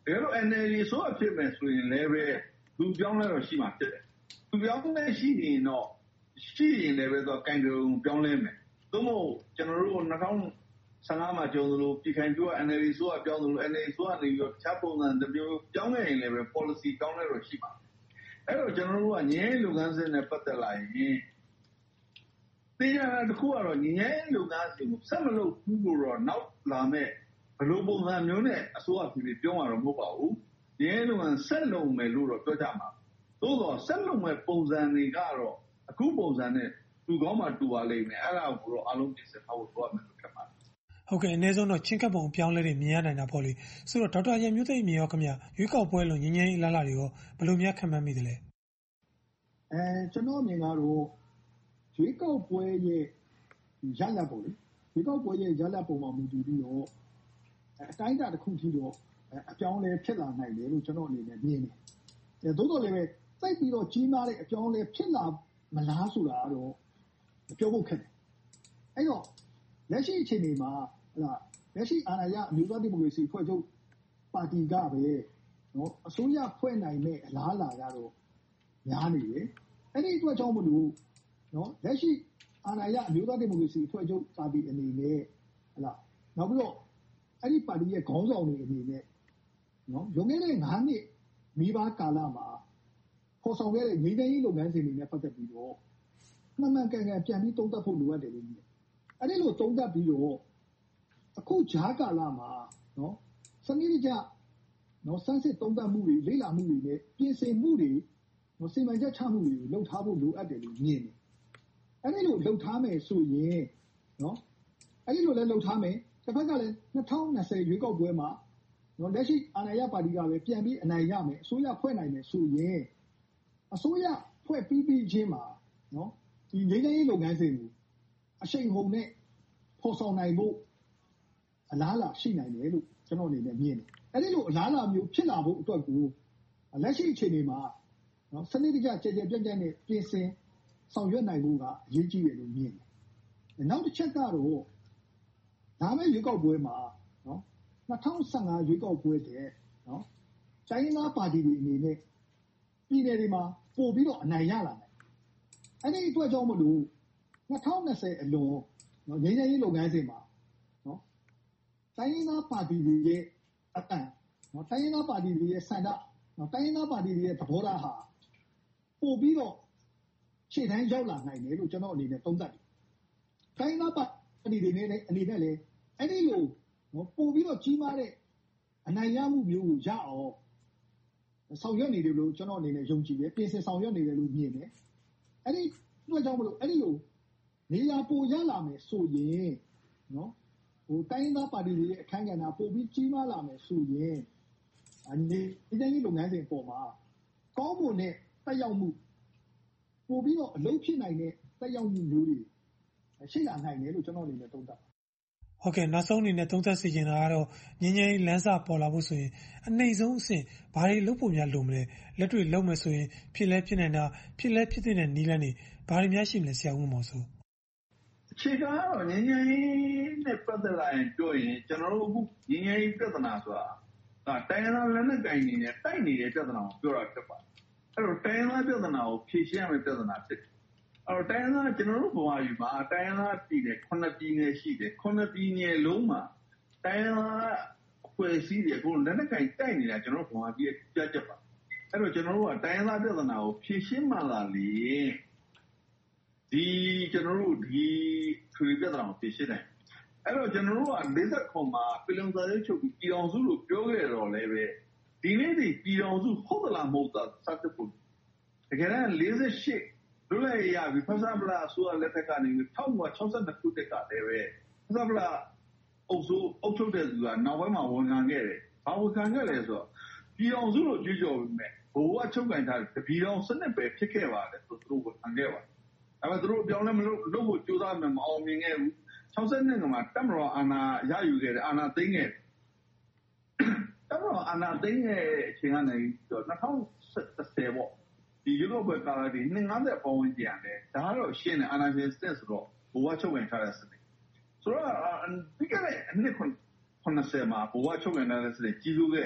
တကယ်လို့ အန် အယ် ဒီ ဆိုအဖြစ်မယ်ဆိုရင်လည်းပဲလူပြောင်းလဲတော့ရှိမှာဖြစ်တယ်လူပြောင်းလဲရှိရင်တော့ရှိရင်လည်းပဲတော့ကင်တုံပြောင်းလဲမယ်သို့မဟုတ်ကျွန်တော်တို့၂၀၁၅မှာပြောသလိုပြည်ခိုင်ပြော အန် အယ် ဒီ ဆိုအပြောင်းသလို အန် အယ် ဒီ ဆိုကနေပြီးတော့တခြားပုံစံတစ်မျိုးပြောင်းလဲရင်လည်းပဲ policy ပြောင်းလဲတော့ရှိမှာအဲ့တော့ကျွန်တော်တို့ကငြိမ်းလုပ်ငန်းစဉ်နဲ့ပတ်သက်လာရင်တရားနာတစ်ခုကတော့ငြိမ်းလုပ်ငန်းစဉ်ကိုဆက်မလုပ်ဘူးလို့တော့နောက်လာမဲ့ဘယ်လိုပုံစံမျိုးနဲ့အစိုးရပြည်ပြောမှာတော့မဟုတ်ပါဘူးငြိမ်းလုပ်ငန်းဆက်လုပ်မယ်လို့တော့ပြောကြမှာသို့တော့ဆက်လုပ်မဲ့ပုံစံတွေကတော့အခုပုံစံနဲ့တူကောင်းမှတူပါလိမ့်မယ်အဲ့ဒါကိုတော့အလုံးပြင်ဆင်ထားဖို့တော့မယ်လို့ထင်ပါတယ်ဟုတ်ကဲ့အနည်းဆုံးတော့ချင်းကပ်ပုံအပြောင်းလဲတွေမြင်ရနိုင်တာပေါ့လေဆိုတော့ဒေါက်တာရန်မျိုးသိမ်းမြင်ရောခင်ဗျရွေးကောက်ပွဲလို့ငင်းငင်းအလားလာတွေရောဘယ်လိုများခံမှန်းမိသလဲအဲကျွန်တော်မြင်ကတော့ရွေးကောက်ပွဲရဲ့ရလဒ်ပေါ့လေရွေးကောက်ပွဲရဲ့ရလဒ်ပုံမှာမူတည်ပြီးတော့အတိုင်းအတာတစ်ခုထိတော့အပြောင်းလဲဖြစ်လာနိုင်တယ်လို့ကျွန်တော်အနေနဲ့မြင်တယ်သို့တော်လည်းပဲစိတ်ပြီးတော့ကြီးမားတဲ့အပြောင်းလဲဖြစ်လာမလားဆိုတာတော့ပြောဖို့ခက်တယ်အဲ့တော့လက်ရှိအခြေအနေမှာဟလာလက်ရှိအာဏာရအမျိုးသားဒီမိုကရေစီဖွဲ့ချုပ်ပါတီကပဲနော်အစိုးရဖွဲ့နိုင်မဲ့အလားအလာကတော့များနေတယ်အဲ့ဒီအတွက်ကြောင့်မလို့နော်လက်ရှိအာဏာရအမျိုးသားဒီမိုကရေစီဖွဲ့ချုပ်ပါတီအနေနဲ့ဟလာနောက်ပြီးတော့အဲ့ဒီပါတီရဲ့ခေါင်းဆောင်တွေအနေနဲ့နော်လွန်ခဲ့တဲ့၅နှစ်မိဘကာလမှာပေါ်ဆောင်ခဲ့တဲ့ငြိမ်းချမ်းရေးလုပ်ငန်းစဉ်တွေနဲ့ပတ်သက်ပြီးတော့မှန်မှန်ကန်ကန်ပြန်ပြီးသုံးသပ်ဖို့လိုအပ်တယ်လို့မြင်အဲ့ဒီလိုသုံးသပ်ပြီးတော့အခုဂျားကာလမှာနော်စနစ်တကျနော်စမ်းစစ်သုံးသပ်မှုတွေလေ့လာမှုတွေနဲ့ပြင်ဆင်မှုတွေနော်စီမံချက်ချမှုတွေကိုလုပ်ထားဖို့လိုအပ်တယ်လို့မြင်တယ်အဲ့ဒီလိုလုပ်ထားမယ်ဆိုရင်နော်အဲ့ဒီလိုလည်းလုပ်ထားမယ်တစ်ဖက်ကလည်း၂၀၂၀ရွေးကောက်ပွဲမှာနော်လက်ရှိအာဏာရပါတီကပဲပြန်ပြီးအနိုင်ရမယ်အစိုးရဖွဲ့နိုင်မယ်ဆိုရင်အစိုးရဖွဲ့ပြီးပြီးချင်းမှာနော်ဒီငြိမ်းချမ်းရေးလုပ်ငန်းစဉ်ကိုအရှိန်ဟုန်နဲ့ပေါ်ဆောင်နိုင်ဖို့အလားအလာရှိနိုင်တယ်လို့ကျွန်တော်အနေနဲ့မြင်တယ်အဲ့ဒီလိုအလားအလာမျိုးဖြစ်လာဖို့အတွက်ကိုလက်ရှိအခြေအနေမှာနော်စနစ်တကျကြဲကြဲပြန့်ပြန့်နဲ့ပြင်ဆင်ဆောင်ရွက်နိုင်ဖို့ကအရေးကြီးတယ်လို့မြင်တယ်နောက်တစ်ချက်ကတော့ဒါမဲ့ရွေးကောက်ပွဲမှာနော်၂၀၁၅ရွေးကောက်ပွဲတဲ့နော်တိုင်းရင်းသားပါတီတွေအနေနဲ့ပြည်နယ်တွေမှာပို့ပြီးတော့အနိုင်ရလာတယ်အဲ့ဒီအတွက်ကြောင့်မလို့၂၀၂၀အလွန်နော်ငြိမ်းချမ်းရေးလုပ်ငန်းစဉ်မှာနော်တိုင်းရင်းသားပါတီတွေရဲ့အတန်နော်တိုင်းရင်းသားပါတီတွေရဲ့ဆန္ဒနော်တိုင်းရင်းသားပါတီတွေရဲ့သဘောထားဟာပို့ပြီးတော့ခြေတန်းရောက်လာနိုင်တယ်လို့ကျွန်တော်အနေနဲ့သုံးသပ်တယ်တိုင်းရင်းသားပါတီတွေနဲ့လည်းအနေနဲ့လည်းအဲ့ဒီလိုနော်ပို့ပြီးတော့ကြီးမားတဲ့အနိုင်ရမှုမျိုးကိုရအောင်ဆောင်ရွက်နေတယ်လို့ကျွန်တော်အနေနဲ့ယုံကြည်တယ်ပြင်ဆင်ဆောင်ရွက်နေတယ်လို့မြင်တယ်အဲ့ဒီအတွက်ကြောင့်မလို့အဲ့ဒီလိုနေရာပိုရလာမယ်ဆိုရင်နော်ဟိုတိုင်းရင်းသားပါတီတွေရဲ့အခမ်းကဏ္ဍပိုပြီးကြီးမားလာမယ်ဆိုရင်အနေဒီတိုင်းလုပ်ငန်းစဉ်ပေါ်မှာကောင်းမွန်တဲ့တက်ရောက်မှုပိုပြီးတော့အလုံးဖြစ်နိုင်တဲ့တက်ရောက်မှုမျိုးတွေရှိလာနိုင်တယ်လို့ကျွန်တော်အနေနဲ့သုံးသပ်ဟုတ်ကဲ့နောက်ဆုံးအနေနဲ့သုံးသပ်စီရင်တာကတော့ငင်းငင်းလမ်းစာပေါ်လာဖို့ဆိုရင်အနှိမ့်ဆုံးအဆင့်ဘာတွေလုပ်ဖို့များလိုမလဲလက်တွေ့လုပ်မယ်ဆိုရင်ဖြစ်လဲဖြစ်နေတာဖြစ်လဲဖြစ်တဲ့နီးလန်းတွေဘာတွေများရှိမလဲဆရာဦးမော်ဆိုအခြေခံကတော့ငြိမ်းချမ်းရေးနဲ့ပတ်သက်လာရင်ပြောရင်ကျွန်တော်တို့အခုငြိမ်းချမ်းရေးပြဿနာဆိုတာဒါတိုင်းရင်းသားလက်နက်ကိုင်နေနဲ့တိုက်နေတဲ့ပြဿနာကိုပြောတာဖြစ်ပါတယ်အဲ့တော့တိုင်းရင်းသားပြဿနာကိုဖြေရှင်းရမယ့်ပြဿနာဖြစ်တယ်အဲ့တော့တိုင်းရင်းသားကျွန်တော်တို့ဘဝယူမှာတိုင်းရင်းသားပြည်နယ်ခုနှစ်ပြည်နယ်ရှိတယ်ခုနှစ်ပြည်နယ်လုံးမှာတိုင်းရင်းသားအဖွဲ့အစည်းတွေအခုလက်နက်ကိုင်တိုက်နေတာကျွန်တော်တို့ဘဝပြည်ပြတ်ချက်ပါအဲ့တော့ကျွန်တော်တို့ကတိုင်းရင်းသားပြဿနာကိုဖြေရှင်းမှလာလေဒီကျွန်တော်တို့ဒီထွေပြဿနာကိုဖြေရှင်းနိုင်အဲ့တော့ကျွန်တော်တို့က၄၇မှာပြည်လုံစာချုပ်ချုပ်ပြီးပြည်အောင်စုလို့ပြောခဲ့တော့လည်းပဲဒီနေ့ဒီပြည်အောင်စုဟုတ်သလားမဟုတ်လားစသဖြင့်တကယ်တမ်း၄၈လွတ်လပ်ရေးရပြီဖဆပလာဆိုရလက်ထက်ကနေ၁၉၆၂ခုနှစ်ကလည်းပဲဖဆပလာအုပ်စုအုပ်ချုပ်တဲ့သူကနောက်ပိုင်းမှာဝန်ခံခဲ့တယ်ဘာဝန်ခံခဲ့လဲဆိုတော့ပြည်အောင်စုလို့ကြွကြော်ပြီးမဲ့ဘိုးကချုပ်ကင်ထားတဲ့ပြည်တော်စနစ်ပဲဖြစ်ခဲ့ပါတယ်ဆိုသူတို့ဝန်ခံခဲ့ပါတယ်အဲ့တော့သူတို့ပြောင်းလဲမလို့လုပ်ဖို့ကြိုးစားမယ်မအောင်မြင်ခဲ့ဘူး၆၂မှာတက်မတော်အာဏာရယူခဲ့တယ်အာဏာသိမ်းခဲ့တက်မတော်အာဏာသိမ်းခဲ့အချိန်ကနေပြီးတော့၂၀၁၀ပေါ့ဒီရွေးကောက်ပွဲကာလဒီနှစ်၅၀ပတ်ဝန်းကျင်ရတယ်ဒါကတော့ရှင်းတယ်အာဏာရှင်စနစ်ဆိုတော့ဘိုးကချုပ်ကင်ထားတဲ့စနစ်ဆိုတော့ဒီကနေ့အနည်းခွန်း90မှာဘိုးကချုပ်ကင်ထားတဲ့စနစ်ကြီးစိုးခဲ့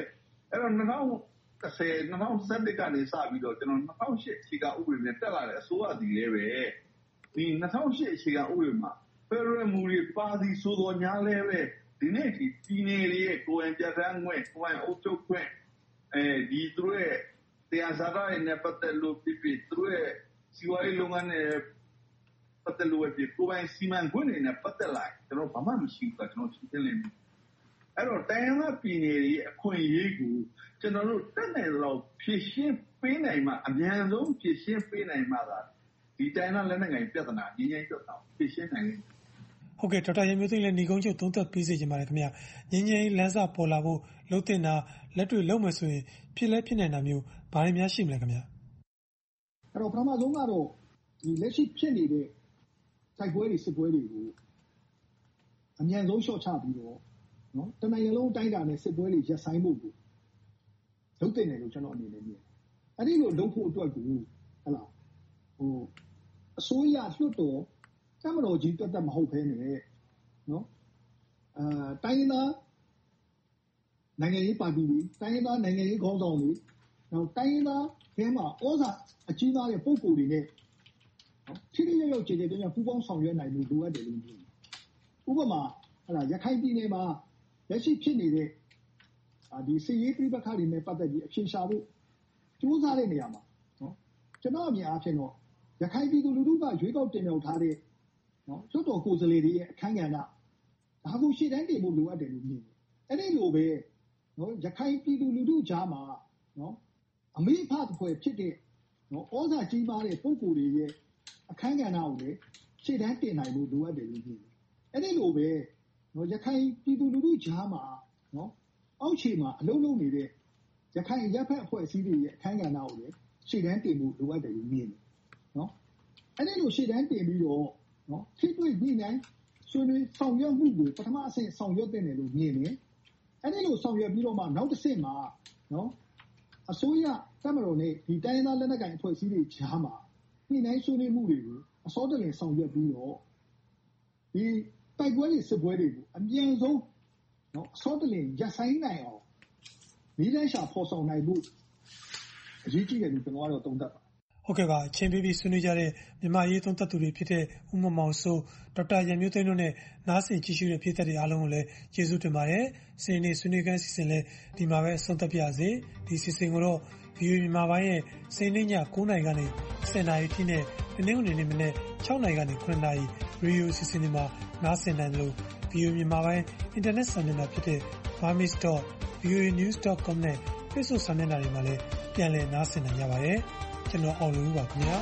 အဲ့တော့၂၀၁၀ ၂၀၁၁ကနေစပြီးတော့ကျွန်တော်၂၀၀၈အခြေခံဥပဒေနဲ့တက်လာတဲ့အစိုးရစီလည်းပဲဒီ၂၀၀၈အခြေခံဥပဒေမှာဖက်ဒရယ်မူတွေပါစီဆိုတော်ညာလည်းပဲဒီနေ့ဒီပြည်နယ်တွေရဲ့ကိုယ်ပိုင်ပြဋ္ဌာန်းခွင့်ကိုယ်ပိုင်အုပ်ချုပ်ခွင့်အဲဒီသူတို့ရဲ့တရားစာရနဲ့ပတ်သက်လို့ဖြစ်ဖြစ်သူတို့ရဲ့စီးပွားရေးလုပ်ငန်းနဲ့ပတ်သက်လို့ဖြစ်ကိုယ်ပိုင်စီမံခွင့်တွေနဲ့ပတ်သက်လာကျွန်တော်ဘာမှမရှိဘူးကကျွန်တော်ရှင်းပြလိမ့်မယ်အဲ့တော့တိုင်းရင်းသားပြည်နယ်တွေရဲ့အခွင့်အရေးကိုကျွန်တော်တို့တက်နိုင်တော့ဖြည့်ရှင်းပေးနိုင်မှအများဆုံးဖြည့်ရှင်းပေးနိုင်မှသာဒီတိုင်းရင်းသားလက်နက်ကိုင်ပြဿနာငြိမ်းချမ်းပြဿနာဖြည့်ရှင်းနိုင်တယ်ဟုတ်ကဲ့ဒေါက်တာရမျိုးသိန်းလည်းညီကုန်းချုပ်သုံးသပ်ပေးစေချင်ပါတယ်ခင်ဗျာငြိမ်းချမ်းလမ်းစာပေါ်လာဖို့လှုပ်တင်တာလက်တွေ့လုပ်မယ်ဆိုရင်ဖြစ်လဲဖြစ်နိုင်တာမျိုးဘာတွေများရှိမလဲခင်ဗျာအဲ့တော့ပထမဆုံးကတော့ဒီလက်ရှိဖြစ်နေတဲ့စိုက်ပွဲတွေစစ်ပွဲတွေကိုအမြန်ဆုံးရှော့ချပြီးတော့နော်တနိုင်ငံလုံးတိုင်းတာနဲ့စစ်ပွဲတွေရပ်ဆိုင်ဖို့ကိုလုပ်တင်တယ်လို့ကျွန်တော်အနေနဲ့မြင်တယ်အဲ့ဒီလိုလုပ်ဖို့အတွက်ကိုဟလာဟိုအစိုးရလွှတ်တော်တမတော်ကြီးတက်တက်မဟုတ်ဘဲနဲ့နော်အာတိုင်းရင်းသားနိုင်ငံရေးပါတီတွေတိုင်းရင်းသားနိုင်ငံရေးခေါင်းဆောင်တွေနောက်တိုင်းရင်းသားထဲမှာဩဇာအကြီးမားတဲ့ပုဂ္ဂိုလ်တွေနဲ့နော်ထိထိရောက်ရောက်ခြေခြေပြပြပူးပေါင်းဆောင်ရွက်နိုင်လို့လိုအပ်တယ်လို့မြင်တယ်ဥပမာဟလာရခိုင်ပြည်နယ်မှာလက်ရှိဖြစ်နေတဲ့အာဒီစစ်ရေးပြပခါတွေနဲ့ပတ်သက်ပြီးအဖြေရှာဖို့ကြိုးစားတဲ့နေရာမှာနော်ကျွန်တော်အမြင်အားဖြင့်တော့ရခိုင်ပြည်သူလူထုကရွေးကောက်တင်မြှောက်ထားတဲ့နော်လွှတ်တော်ကိုယ်စားလှယ်တွေရဲ့အခမ်းကဏ္ဍဒါကိုရှေ့တန်းတင်ဖို့လိုအပ်တယ်လို့မြင်တယ်အဲ့ဒီလိုပဲနော်ရခိုင်ပြည်သူလူထုကြားမှာနော်အမေဖတ်ဖွဲ့ဖြစ်တဲ့နော်ဩဇာကြီးမားတဲ့ပုဂ္ဂိုလ်တွေရဲ့အခမ်းကဏ္ဍကိုလည်းရှေ့တန်းတင်နိုင်ဖို့လိုအပ်တယ်လို့မြင်တယ်အဲ့ဒီလိုပဲနော်ရခိုင်ပြည်သူလူထုကြားမှာနော်အောက်ခြေမှာအလုံးလုံးနေတဲ့ရခိုင်ရပ်ဖက်အဖွဲ့အစည်းတွေရဲ့အခမ်းကဏ္ဍကိုလည်းရှေ့တန်းတင်ဖို့လိုအပ်တယ်လို့မြင်တယ်နော်အဲ့ဒီလိုရှေ့တန်းတင်ပြီးတော့နော်ထိတွေ့ညှိနှိုင်းဆွေးနွေးဆောင်ရွက်မှုကိုပထမအဆင့်ဆောင်ရွက်တဲ့နယ်လို့မြင်တယ်အဲ့ဒီလိုဆောင်ရွက်ပြီးတော့မှနောက်တစ်ဆင့်မှာနော်အစိုးရတပ်မတော်နဲ့ဒီတိုင်းရင်းသားလက်နက်ကိုင်အဖွဲ့အစည်းတွေကြားမှာညှိနှိုင်းဆွေးနွေးမှုတွေကိုအစောတလင်ဆောင်ရွက်ပြီးတော့ဒီတိုက်ပွဲတွေစစ်ပွဲတွေကိုအမြန်ဆုံးနော်အစောတလင်ရပ်ဆိုင်နိုင်အောင်ဒီလမ်းရှာဖော်ဆောင်နိုင်ဖို့အရေးကြီးတယ်လို့ကျွန်တော်ကတော့သုံးသပ်ပါဟုတ်ကဲ့ပါအချင်းပြပြဆွေးနွေးကြတဲ့မြန်မာရေးသုံးသပ်သူတွေဖြစ်တဲ့ဦးမောင်မောင်စိုးဒေါက်တာရန်မျိုးသိန်းတို့နဲ့နားဆင်ကြည့်ရှုတဲ့ပြည်သက်တွေအားလုံးကိုလည်းကျေးဇူးတင်ပါတယ်။စနေနေ့ဆွေးနွေးခန်းစီစဉ်လဲဒီမှာပဲအဆုံးသတ်ပြရစေ။ဒီစီစဉ်ကိုတော့ ဗွီအိုအေ မြန်မာပိုင်းရဲ့စနေနေ့ည၉နာရီကနေ၁၀နာရီထိနဲ့ဒီနေ့နေ့နေ့မနေ့၆နာရီကနေ၇နာရီရေဒီယိုစီစဉ်တွေမှာနားဆင်နိုင်တယ်လို့ ဗွီအိုအေ မြန်မာပိုင်းအင်တာနက်စာမျက်နှာဖြစ်တဲ့ burmese dot v o a news dot com နဲ့ Facebook စာမျက်နှာတွေမှာလည်းပြန်လည်နားဆင်နိုင်ကြပါတယ်။ကျွန်တော်အောင်လူပါခင်ဗျာ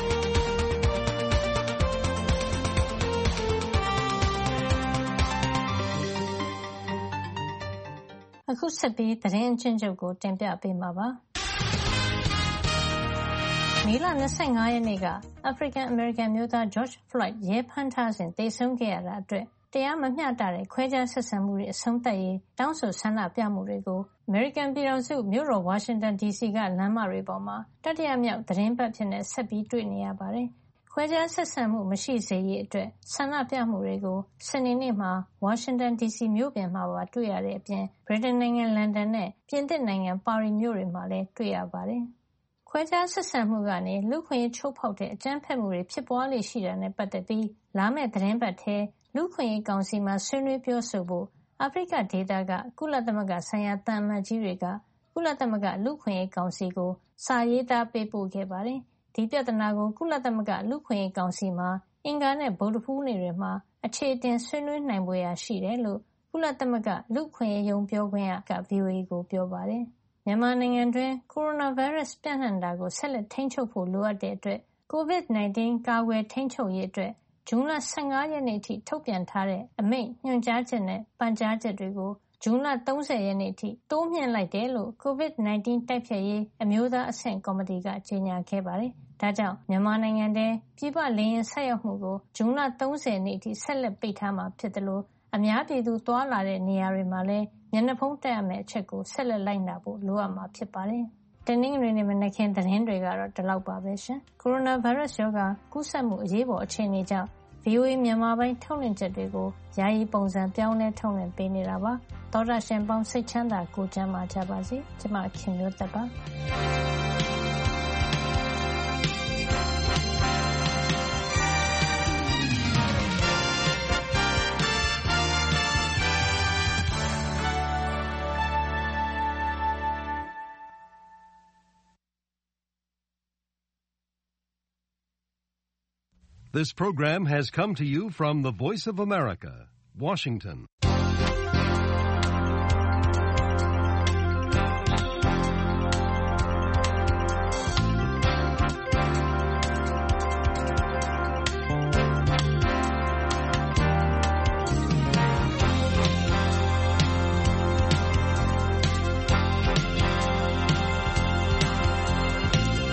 အခုဆက်ပြီးသတင်းအချင်းချုပ်ကိုတင်ပြပေးမှာပါမေလ၂၅ရက်နေ့က African American မျိုးသား George Floyd ရဲဖမ်းထားစဉ်သေဆုံးခဲ့ရတာအတွက်တရားမမျှတတဲ့ခွဲခြားဆက်ဆံမှုတွေအဆုံးသတ်ရေးတောင်းဆိုဆန္ဒပြမှုတွေကို American ပြည်ထောင်စုမြို့တော် Washington ဒီ စီ ကလမ်းမတွေပေါ်မှာတတိယမြောက်သတင်းပတ်ဖြစ်နေဆက်ပြီးတွေ့နေရပါတယ်။ခွဲခြားဆက်ဆံမှုမရှိစေရေးအတွက်ဆန္ဒပြမှုတွေကိုစနေနေ့မှာ Washington ဒီ စီ မြို့ပြင်မှာပါတွေ့ရတဲ့အပြင် Britain နိုင်ငံလန်ဒန်နဲ့ပြင်သစ်နိုင်ငံပါရီမြို့တွေမှာလည်းတွေ့ရပါတယ်။ခွဲခြားဆက်ဆံမှုကနေလူ့အခွင့်အရေးချိုးဖောက်တဲ့အကြမ်းဖက်မှုတွေဖြစ်ပွားလေရှိတာနဲ့ပတ်သက်ပြီးလာမယ့်သတင်းပတ်ထဲလူ့အခွင့်အရေးကောင်စီမှာဆွေးနွေးပြောဆိုဖို့အာဖရိကဒေသကကုလသမဂ္ဂဆိုင်ရာသံအမတ်ကြီးတွေကကုလသမဂ္ဂလူ့အခွင့်အရေးကောင်စီကိုစာရေးသားပေးပို့ခဲ့ပါတယ်။ဒီပြဿနာကိုကုလသမဂ္ဂလူ့အခွင့်အရေးကောင်စီမှာအင်္ဂါနဲ့ဗုဒ္ဓဟူးနေ့တွေမှာအခြေတင်ဆွေးနွေးနိုင်ဖွယ်ရှိတယ်လို့ကုလသမဂ္ဂလူ့အခွင့်အရေးရုံးပြောခွင့်ရက ဗွီအိုအေကိုပြောပါတယ်။မြန်မာနိုင်ငံတွင်းကိုရိုနာဗိုင်းရပ်စ်ပြန့်နှံ့တာကိုဆက်လက်ထိန်းချုပ်ဖို့လိုအပ်တဲ့အတွက် ကိုဗစ် ၁၉ ကာကွယ်ထိန်းချုပ်ရေးအတွက်ဇွန်လ၁၅ရက်နေ့အထိထုတ်ပြန်ထားတဲ့အမိန့်ညွှန်ကြားချက်နဲ့ပန်ကြားချက်တွေကိုဇွန်လ၃၀ရက်နေ့အထိတိုးမြှင့်လိုက်တယ်လို့ကိုဗစ် ၁၉ တိုက်ဖျက်ရေးအမျိုးသားအဆင့်ကော်မတီကကြေညာခဲ့ပါတယ်။ဒါကြောင့်မြန်မာနိုင်ငံထဲပြည်ပလေယာဉ်ဆိုက်ရောက်မှုကိုဇွန်လ၃၀ရက်နေ့အထိဆက်လက်ပိတ်ထားမှာဖြစ်တယ်လို့အများပြည်သူသွားလာတဲ့နေရာတွေမှာလည်းမျက်နှာဖုံးတပ်ရမယ့်အချက်ကိုဆက်လက်လိုက်နာဖို့လိုအပ်မှာဖြစ်ပါတယ်။တနင်္ဂနွေနေ့မနက်ခင်းသတင်းတွေကတော့ဒီလောက်ပါပဲရှင်။ကိုရိုနာဗိုင်းရပ်စ်ရောဂါကူးစက်မှုအရေးပေါ်အခြေအနေကြောင့်ဗွီအိုအေ မြန်မာပိုင်းထုတ်လွှင့်ချက်တွေကိုယာယီပုံစံပြောင်းလဲထုတ်လွှင့်ပေးနေတာပါ။သောတာရှင်ပေါင်းစိတ်ချမ်းသာကိုယ်ကျန်းမာကြပါစေ။ကျွန်မခင်မျိုးသက်ပါ။ This program has come to you from the Voice of America, Washington.